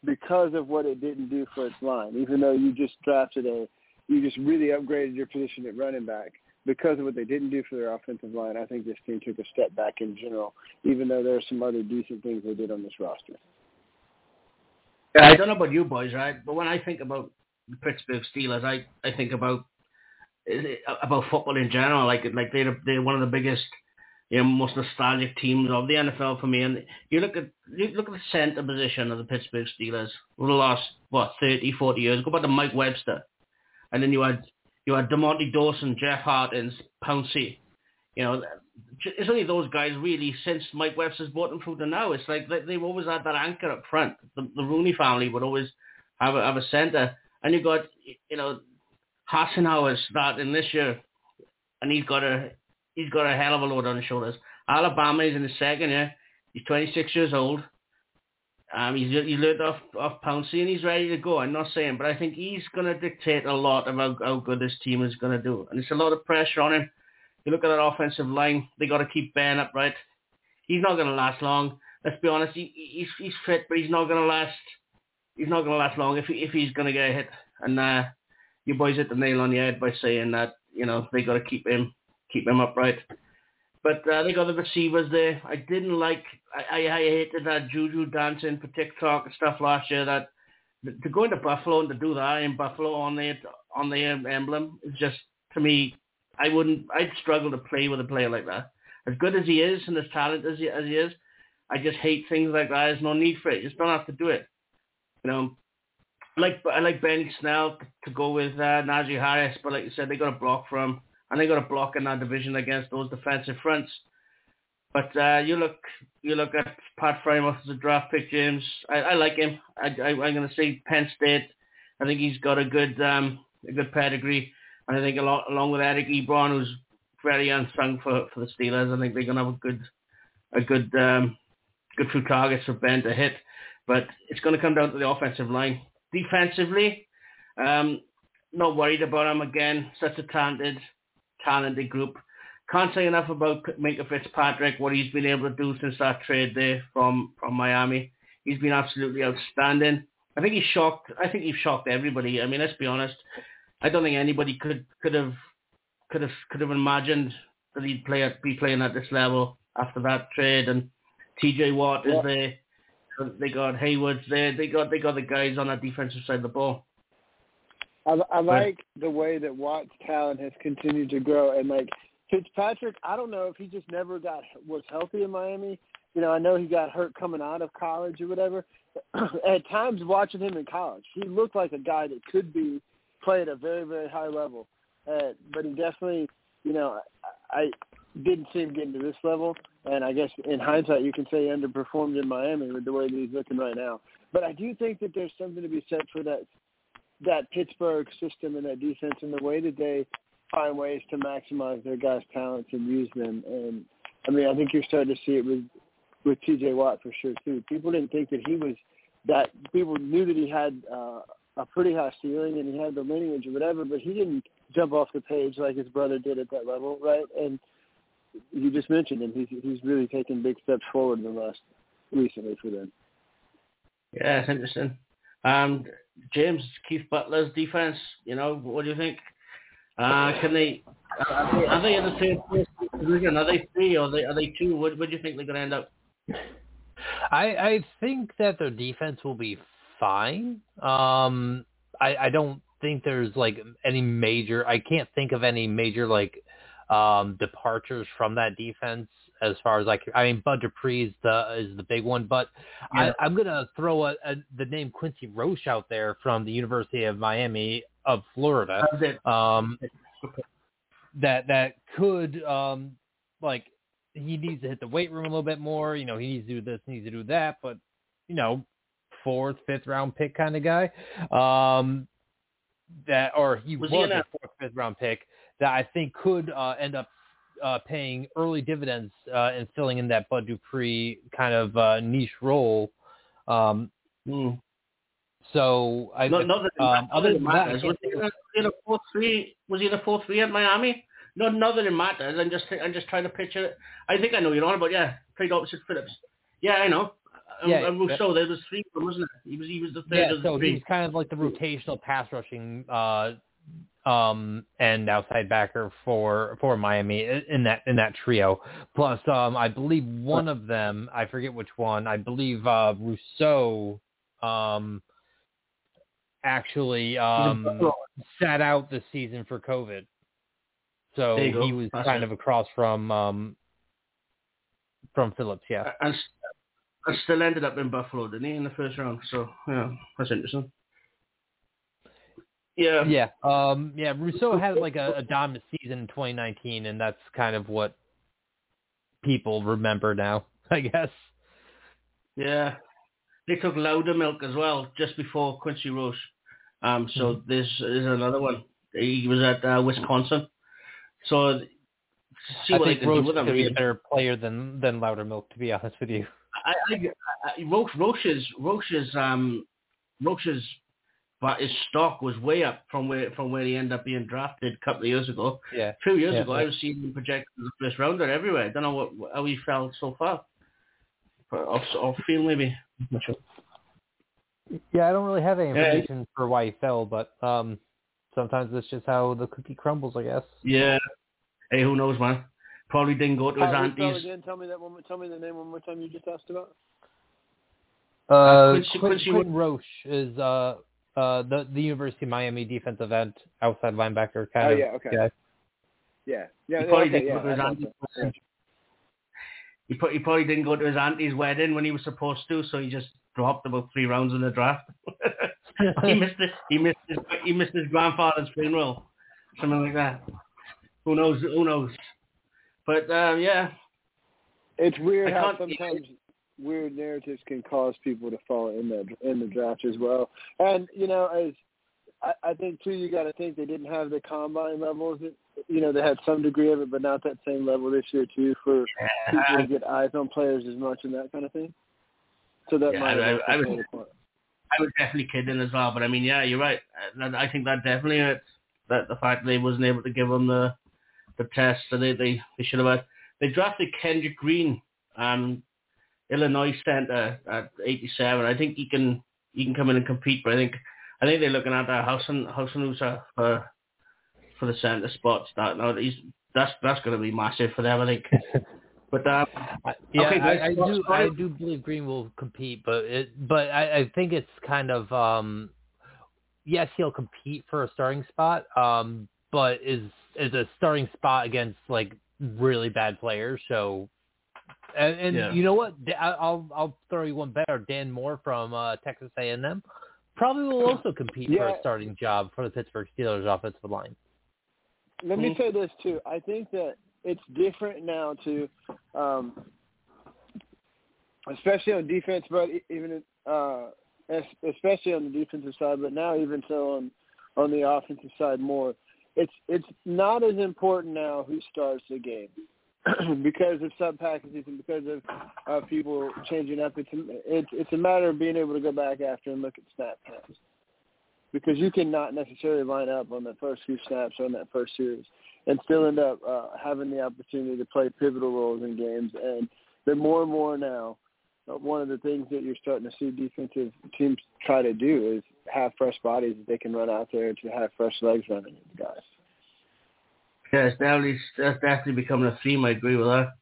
because of what it didn't do for its line. Even though you just really upgraded your position at running back, because of what they didn't do for their offensive line, I think this team took a step back in general, even though there are some other decent things they did on this roster. Yeah, I don't know about you boys, right? But when I think about the Pittsburgh Steelers, I think about football in general. Like they're one of the biggest, most nostalgic teams of the NFL for me. And you look at the center position of the Pittsburgh Steelers over the last 30, 40 years. Go back to Mike Webster, and then you had DeMonte Dawson, Jeff Hartins, Pouncey. It's only those guys really since Mike Webster's brought them through to now. It's like they've always had that anchor up front. The Rooney family would always have a center, and you've got Hassenauer starting this year, and he's got a hell of a load on his shoulders. Alabama is in his second year. He's 26 years old. He's learned off Pouncey, and he's ready to go. I'm not saying, but I think he's going to dictate a lot about how good this team is going to do, and it's a lot of pressure on him. You look at that offensive line; they got to keep Ben upright. He's not going to last long. Let's be honest. He's fit, but he's not going to last. He's not going to last long if he's going to get hit. And you boys hit the nail on the head by saying that they got to keep him upright. But they got the receivers there. I didn't like. I hated that Juju dancing for TikTok and stuff last year. That to go into Buffalo and to do that in Buffalo on the emblem is just, to me, I'd struggle to play with a player like that. As good as he is and as talented as he is, I just hate things like that. There's no need for it. You just don't have to do it. I like Benny Snell to go with Najee Harris, but like you said, they got to block for him, and they got to block in that division against those defensive fronts. But you look at Pat Frymouth as a draft pick, James. I like him. I'm going to say Penn State. I think he's got a good pedigree. And I think along with Eric Ebron, who's very unsung for the Steelers, I think they're going to have a good few targets for Ben to hit. But it's going to come down to the offensive line. Defensively, not worried about him again. Such a talented group. Can't say enough about Minkah Fitzpatrick, what he's been able to do since that trade there from Miami. He's been absolutely outstanding. I think he's shocked everybody. I mean, let's be honest. I don't think anybody could have imagined that he'd be playing at this level after that trade. And T.J. Watt is there. They got Hayward's there. They got the guys on that defensive side of the ball. I like the way that Watt's talent has continued to grow, and like Fitzpatrick, I don't know if he just never was healthy in Miami. I know he got hurt coming out of college or whatever. At times, watching him in college, he looked like a guy that could be playing at a very, very high level. But he definitely, I didn't see him getting to this level. And I guess in hindsight, you can say he underperformed in Miami with the way that he's looking right now. But I do think that there's something to be said for that Pittsburgh system and that defense and the way that they find ways to maximize their guys' talents and use them. And, I mean, I think you're starting to see it with T.J. Watt for sure, too. People didn't think that he was that – people knew that he had a pretty high ceiling and he had the lineage or whatever, but he didn't jump off the page like his brother did at that level, right? And you just mentioned him. He's really taken big steps forward recently for them. Yeah, it's interesting. James, Keith Butler's defense, what do you think? Are they in the same division? Are they 3 or are they 2? Where do you think they're going to end up? I think that their defense will be fine. I don't think there's any major. I can't think of any major departures from that defense as far as Bud Dupree is the big one, but yeah. I'm gonna throw the name Quincy Roche out there from the University of Miami of Florida. That could he needs to hit the weight room a little bit more. He needs to do this, needs to do that, but 4th, 5th round pick kind of guy. He was a 4th, 5th round pick that I think could end up paying early dividends and filling in that Bud Dupree kind of niche role. So I other than that, was he in a 4-3 at Miami? No, not that it matters. I'm just trying to picture it. I think I know you're on about. Yeah, played opposite Phillips. Yeah, I know. and Rousseau. There was three of them, wasn't it? He was the third of the so three. he was kind of like the rotational pass rushing and outside backer for Miami in that trio. Plus, I believe one of them, I forget which one. I believe Rousseau actually sat out this season for COVID. So he was kind of across from Phillips, yeah. And still ended up in Buffalo, didn't he, in the first round? So, yeah, that's interesting. Yeah. Yeah. Rousseau had like a dominant season in 2019, and that's kind of what people remember now, I guess. Yeah. They took Loudermilk as well, just before Quincy Roche. So there's another one. He was at Wisconsin. So see what I can do with him. Roche could be a better player than Loudermilk, to be honest with you. Roche's his stock was way up from where he ended up being drafted a couple of years ago. Yeah. 2 years ago, I was seeing him projected as a first rounder everywhere. I don't know how he fell so far. Off field, maybe. I'm not sure. Yeah, I don't really have any information for why he fell, but sometimes that's just how the cookie crumbles, I guess. Yeah. Hey, who knows, man? Probably didn't go to his auntie's. Again? Tell me the name one more time you just asked about. Quentin Roche is the University of Miami defensive end, outside linebacker kind of. Yeah, okay. Guy. Yeah. He probably didn't go to his auntie's. He probably didn't go to his auntie's wedding when he was supposed to, so he just dropped about 3 rounds in the draft. He missed his grandfather's funeral, something like that. Who knows? But yeah, it's weird how sometimes weird narratives can cause people to fall in the draft as well. And as I think too, you got to think they didn't have the combine levels. They had some degree of it, but not that same level this year too for people to get eyes on players as much and that kind of thing. So that might have I was definitely kidding as well, but I mean, yeah, you're right. I think that definitely hurts. That the fact they wasn't able to give them the test that they should have had. They drafted Kendrick Green, Illinois center at 87. I think he can come in and compete, but I think they're looking at Hausenusa for the center spots. That's going to be massive for them, I think. But I do believe Green will compete, but I think it's kind of yes, he'll compete for a starting spot, but is a starting spot against like really bad players. So, and you know what? I'll throw you one better. Dan Moore from Texas A&M probably will also compete for a starting job for the Pittsburgh Steelers offensive line. Let me say this too. I think that it's different now too, especially on defense, but even especially on the defensive side, but now even so on the offensive side more. It's not as important now who starts the game because of sub packages and because of people changing up. It's a matter of being able to go back after and look at snap counts because you cannot necessarily line up on the first few snaps on that first series and still end up having the opportunity to play pivotal roles in games. And the more and more now, one of the things that you're starting to see defensive teams try to do is have fresh bodies that they can run out there to have fresh legs running into guys. Yeah, that's definitely becoming a theme. I agree with that.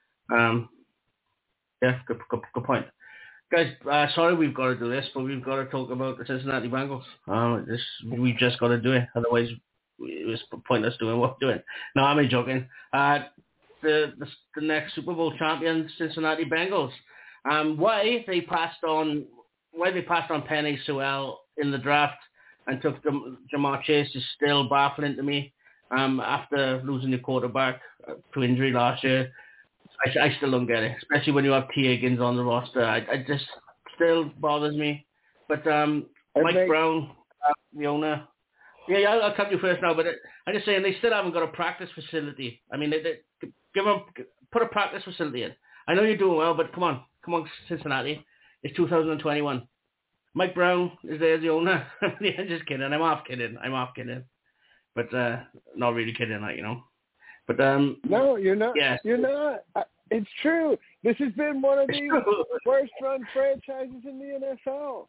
Yeah, good point. Guys, sorry we've got to do this, but we've got to talk about the Cincinnati Bengals. We've just got to do it. Otherwise, it's pointless doing what we're doing. No, I'm only joking. The next Super Bowl champion, Cincinnati Bengals. Why they passed on Penei Sewell in the draft and took Jamar Chase is still baffling to me. After losing your quarterback to injury last year, I still don't get it, especially when you have T. Higgins on the roster. I just still bothers me. But Mike Brown, the owner. Yeah, I'll cut you first now, but I'm just saying they still haven't got a practice facility. I mean, they put a practice facility in. I know you're doing well, but come on, Cincinnati. It's 2021. Mike Brown is there as the owner. I'm just kidding. I'm half kidding. But not really kidding, But no, you're not. Yeah. You're not. It's true. This has been one of the worst-run franchises in the NFL.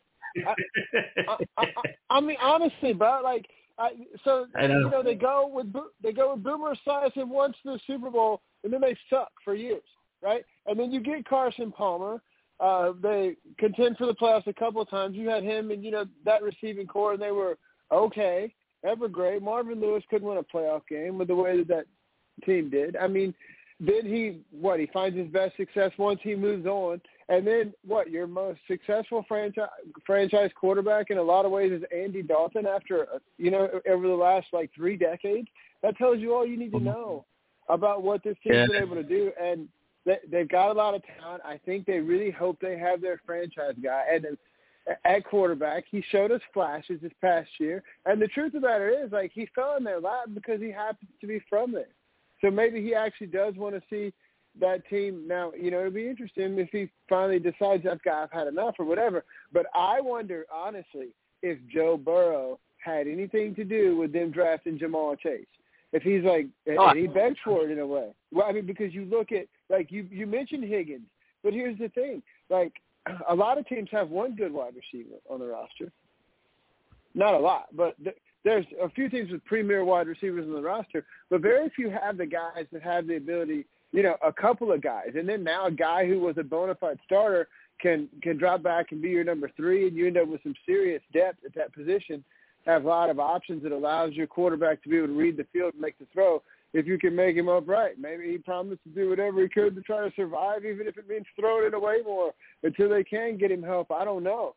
I mean, honestly, bro, like, they go with Boomer Esiason once to the Super Bowl, and then they suck for years, right? And then you get Carson Palmer. They contend for the playoffs a couple of times. You had him and, that receiving core, and they were okay, ever great. Marvin Lewis couldn't win a playoff game with the way that team did. I mean, then he finds his best success once he moves on. And then your most successful franchise quarterback in a lot of ways is Andy Dalton after, over the last 3 decades. That tells you all you need to know about what this team's been able to do. And they've got a lot of talent. I think they really hope they have their franchise guy. And at quarterback, he showed us flashes this past year. And the truth of the matter is, he fell in their lap because he happens to be from there. So maybe he actually does want to see that team. Now, it'll be interesting if he finally decides, I've had enough or whatever. But I wonder, honestly, if Joe Burrow had anything to do with them drafting Ja'Marr Chase. If he's and he begs for it in a way. Well, I mean, because you look at, you mentioned Higgins, but here's the thing. A lot of teams have one good wide receiver on the roster. Not a lot, but there's a few teams with premier wide receivers on the roster, but very few have the guys that have the ability, a couple of guys. And then now a guy who was a bona fide starter can drop back and be your number 3, and you end up with some serious depth at that position, have a lot of options that allows your quarterback to be able to read the field and make the throw if you can make him upright. Maybe he promised to do whatever he could to try to survive, even if it means throwing it away more until they can get him help. I don't know.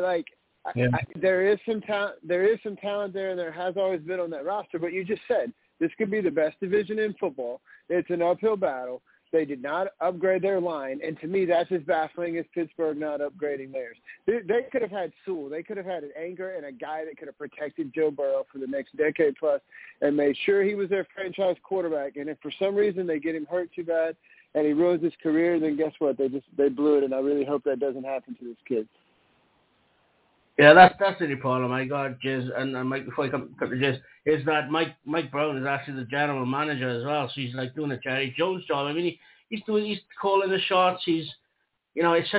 There is some talent. There is some talent there, and there has always been on that roster. But you just said this could be the best division in football. It's an uphill battle. They did not upgrade their line, and to me, that's as baffling as Pittsburgh not upgrading theirs. They could have had Sewell. They could have had an anchor and a guy that could have protected Joe Burrow for the next decade plus and made sure he was their franchise quarterback. And if for some reason they get him hurt too bad and he ruins his career, then guess what? They blew it, and I really hope that doesn't happen to this kid. Yeah, that's the problem. I got Jizz, and Mike, before I come to Jizz, is that Mike Brown is actually the general manager as well. So he's doing a Jerry Jones job. I mean, he's calling the shots. He's, it's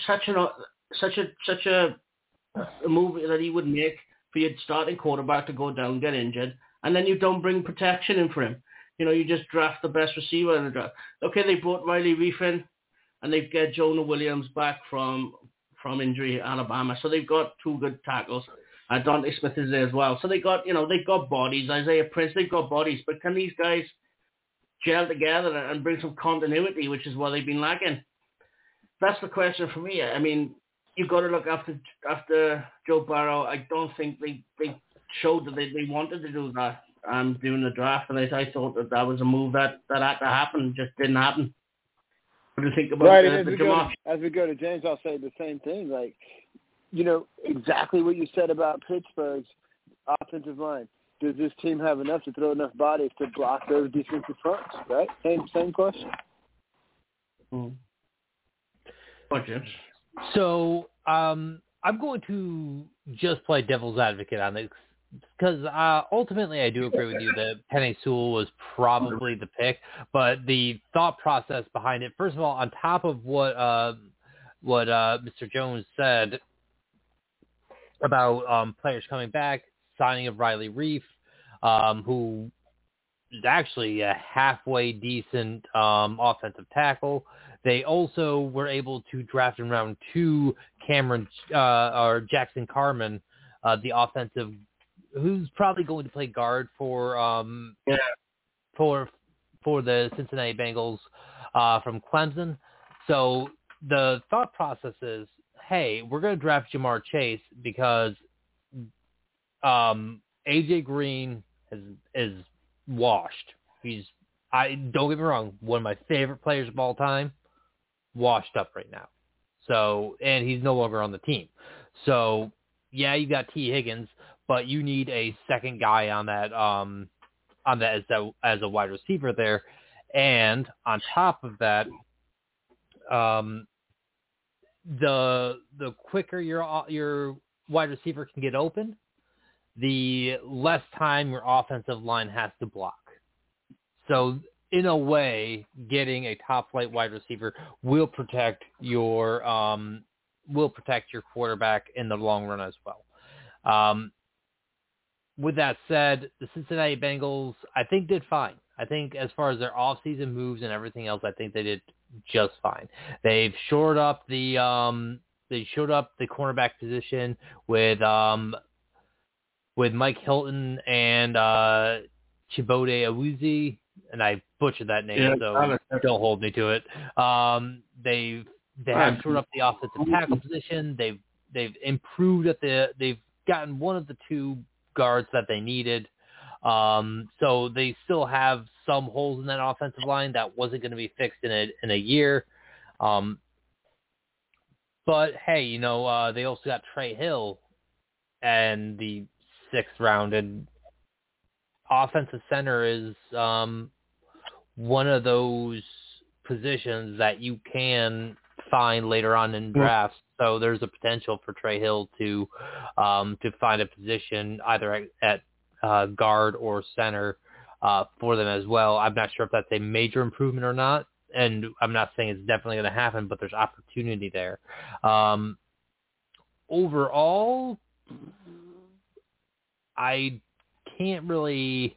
such a move that he would make for your starting quarterback to go down, get injured, and then you don't bring protection in for him. You just draft the best receiver in the draft. Okay, they brought Riley Reef in, and they get Jonah Williams back from injury at Alabama. So they've got 2 good tackles. Dante Smith is there as well. So they've got bodies. Isaiah Prince, they've got bodies. But can these guys gel together and bring some continuity, which is what they've been lacking? That's the question for me. I mean, you've got to look after Joe Burrow. I don't think they showed that they wanted to do that during the draft. And I thought that was a move that had to happen. Just didn't happen. What do you think about as we go to James, I'll say the same thing. Exactly what you said about Pittsburgh's offensive line. Does this team have enough to throw enough bodies to block those defensive fronts? Right? Same question. Okay. So I'm going to just play devil's advocate on this because ultimately I do agree with you that Penei Sewell was probably the pick, but the thought process behind it, first of all, on top of what Mr. Jones said about players coming back, signing of Riley Reef, who is actually a halfway decent offensive tackle. They also were able to draft in round 2 Jackson Carman, the offensive, who's probably going to play guard for the Cincinnati Bengals from Clemson. So the thought process is, hey, we're going to draft Ja'Marr Chase because AJ Green is washed. Don't get me wrong, one of my favorite players of all time, washed up right now. So, and he's no longer on the team. So, yeah, you got T. Higgins, but you need a second guy on that as a wide receiver there. And on top of that, the quicker your wide receiver can get open, the less time your offensive line has to block. So in a way, getting a top flight wide receiver will protect your quarterback in the long run as well. With that said, the Cincinnati Bengals, I think, did fine. I think as far as their offseason moves and everything else, I think they did just fine. They've shored up the cornerback position with Mike Hilton and Chidobe Awuzie, and I butchered that name, so don't hold me to it. They have shored up the offensive tackle position. They've improved they've gotten one of the two guards that they needed. So they still have some holes in that offensive line that wasn't going to be fixed in a year. But hey, they also got Trey Hill and the 6th rounded offensive center is one of those positions that you can find later on in drafts. So there's a potential for Trey Hill to find a position either at guard or center for them as well. I'm not sure if that's a major improvement or not, and I'm not saying it's definitely going to happen, but there's opportunity there. Overall, I can't really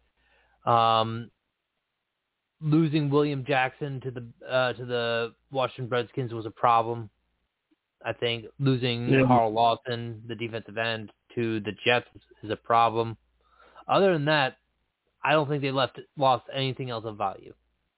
losing William Jackson to the Washington Redskins was a problem. I think losing Carl Lawson, the defensive end, to the Jets is a problem. Other than that, I don't think they lost anything else of value.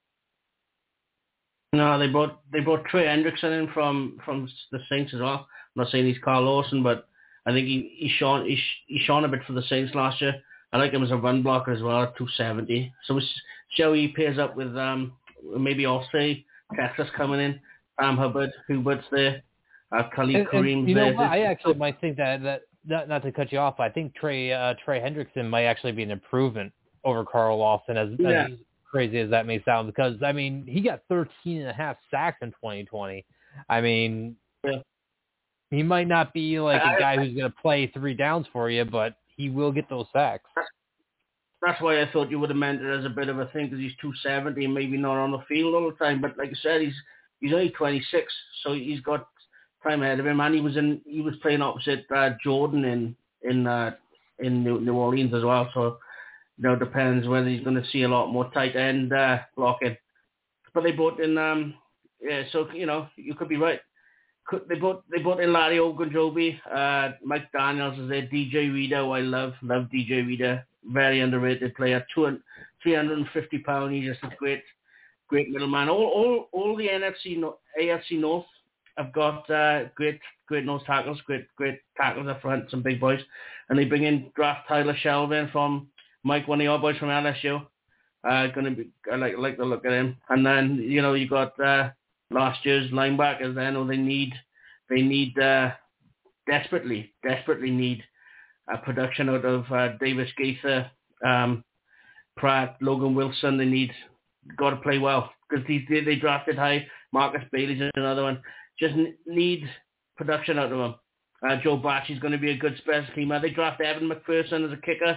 No, they brought Trey Hendrickson in from the Saints as well. I'm not saying he's Carl Lawson, but I think he shone a bit for the Saints last year. I like him as a run blocker as well at 270. So we'll see how he pairs up with maybe Osprey, Texas coming in, Hubert's there, Khalid Kareem's there. I actually might think that not to cut you off, I think Trey Hendrickson might actually be an improvement over Carl Lawson, as crazy as that may sound, because, I mean, he got 13.5 sacks in 2020. I mean, he might not be like a guy who's going to play 3 downs for you, but he will get those sacks. That's why I thought you would have meant it as a bit of a thing, because he's 270 and maybe not on the field all the time. But like I said, he's only 26, so he's got time ahead of him, and he was playing opposite Jordan in New Orleans as well. So it depends whether he's going to see a lot more tight end blocking. But they brought in so you could be right. They brought in Larry Ogunjobi, Mike Daniels is there, DJ Reader, who I love DJ Reader, very underrated player, 350 pounds, he's just a great middleman. All the AFC North have got great nose tackles, great tackles up front, some big boys, and they bring in draft Tyler Shelvin from Mike, one of your boys from LSU. I like the look at him, and then you got last year's linebackers. I know they need desperately need production out of Davis Gaither, Pratt, Logan Wilson. They got to play well, because they drafted high. Marcus Bailey's another one. Just need production out of them. Joe Bacci's going to be a good special teamer. They draft Evan McPherson as a kicker.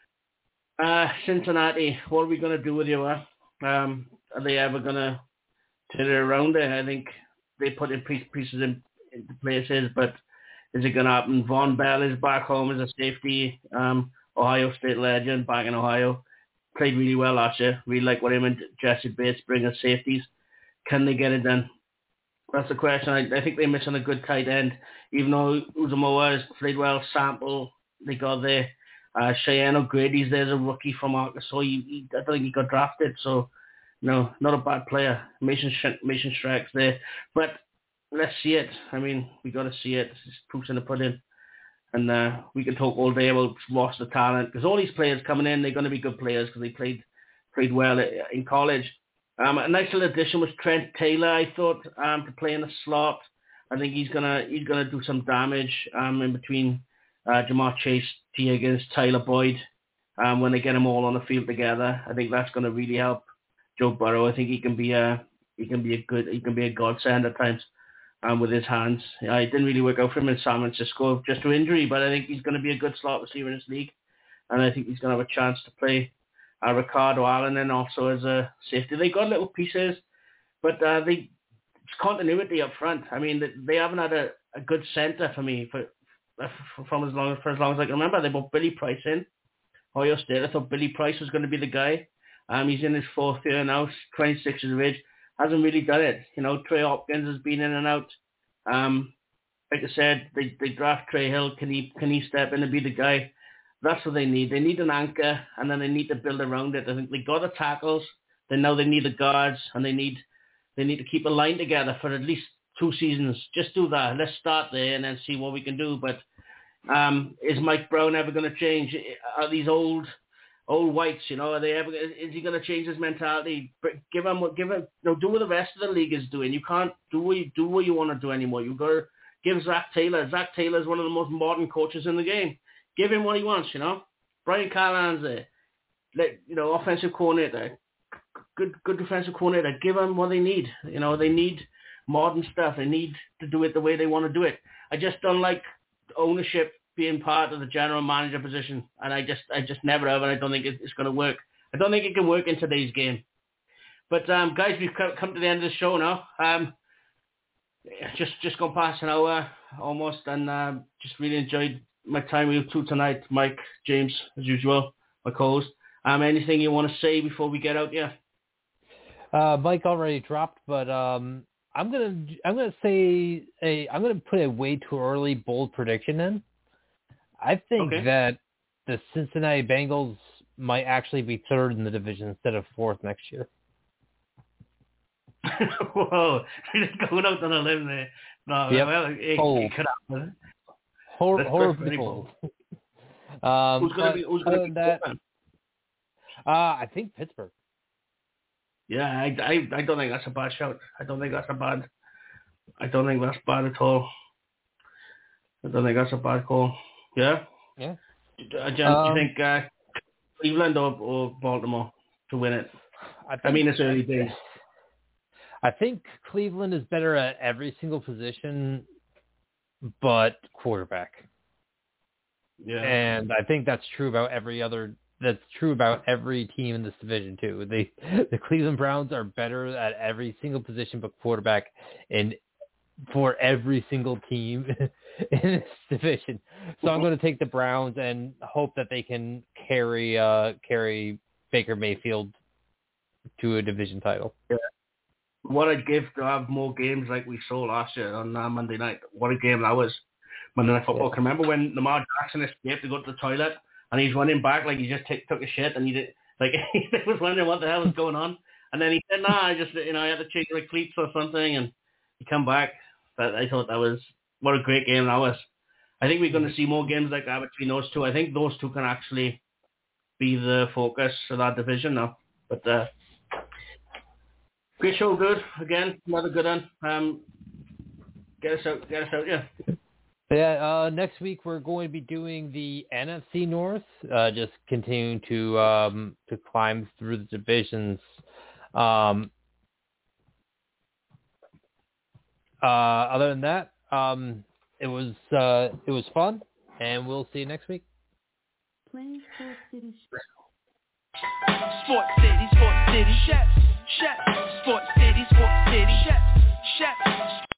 Cincinnati, what are we going to do with you? Are they ever going to turn it around there? I think they put in pieces into places, but is it going to happen? Von Bell is back home as a safety. Ohio State legend, back in Ohio. Played really well last year. Really like what him and Jesse Bates bring as safeties. Can they get it done? That's the question. I think they're missing a good tight end, even though Uzamoa has played well. Sample, they got there. Cheyenne O'Grady's there as a rookie from Arkansas. I don't think he got drafted, so no, not a bad player. Mason Strack's there, but let's see it. I mean, we got to see it. It's proofs in the pudding, and we can talk all day about roster talent, because all these players coming in, they're going to be good players because they played well in college. A nice little addition was Trent Taylor, I thought, to play in the slot. I think he's gonna do some damage in between Jamar Chase, T. Higgins, Tyler Boyd. When they get them all on the field together, I think that's going to really help Joe Burrow. I think he can be a godsend at times with his hands. It didn't really work out for him in San Francisco just to injury, but I think he's going to be a good slot receiver in this league, and I think he's going to have a chance to play Ricardo Allen in also as a safety. They got little pieces, but it's continuity up front. I mean, they haven't had a good centre for me for as long as I can remember. They brought Billy Price in, Ohio State. I thought Billy Price was going to be the guy. He's in his 4th year now, 26 years of age. Hasn't really done it. You know, Trey Hopkins has been in and out. Like I said, they draft Trey Hill. Can he step in and be the guy? That's what they need. They need an anchor, and then they need to build around it. I think they got the tackles. They need the guards, and they need to keep a line together for at least 2 seasons. Just do that. Let's start there and then see what we can do. But is Mike Brown ever going to change? Are these old whites, you know, is he going to change his mentality? Give him, do what the rest of the league is doing. You can't do what you want to do anymore. You've got to give Zach Taylor. Zach Taylor is one of the most modern coaches in the game. Give him what he wants, you know. Brian Callahan's there. Offensive coordinator. Good defensive coordinator. Give them what they need. You know, they need modern stuff. They need to do it the way they want to do it. I just don't like ownership being part of the general manager position, and I just never have, and I don't think it's going to work. I don't think it can work in today's game. But guys, we've come to the end of the show now. Just gone past an hour almost, and just really enjoyed my time with you two tonight, Mike, James, as usual, my co-host. Anything you want to say before we get out? Yeah. Mike already dropped, but I'm gonna put a way too early bold prediction in. I think that the Cincinnati Bengals might actually be 3rd in the division instead of 4th next year. Whoa, you're just going out on a limb there. No, yep. Well, it could happen. Horribly bold. Who's going to be that? I think Pittsburgh. Yeah, I don't think that's a bad shout. I don't think that's bad at all. I don't think that's a bad call. Yeah? Yeah. Do you think Cleveland or Baltimore to win it? I mean, it's early days. I think Cleveland is better at every single position but quarterback. Yeah. And I think that's true about every team in this division too. The Cleveland Browns are better at every single position but quarterback, and for every single team in this division. So I'm going to take the Browns and hope that they can carry Baker Mayfield to a division title. Yeah. What I'd give to have more games like we saw last year on Monday night. What a game that was. Monday Night Football. Yeah. Can remember when Lamar Jackson escaped to go to the toilet and he's running back like he just took a shit and he did, like he was wondering what the hell was going on. And then he said, I had to change my cleats or something, and he come back. But I thought that was, what a great game that was. I think we're going to see more games like that between those two. I think those two can actually be the focus of that division now. But great show, good. Again, another good one. Get us out, yeah. Yeah, next week we're going to be doing the NFC North, just continuing to climb through the divisions. Other than that, it was fun, and we'll see you next week. Playing Sports City Sports City, Chefs, Sports City, Chefs, Chefs.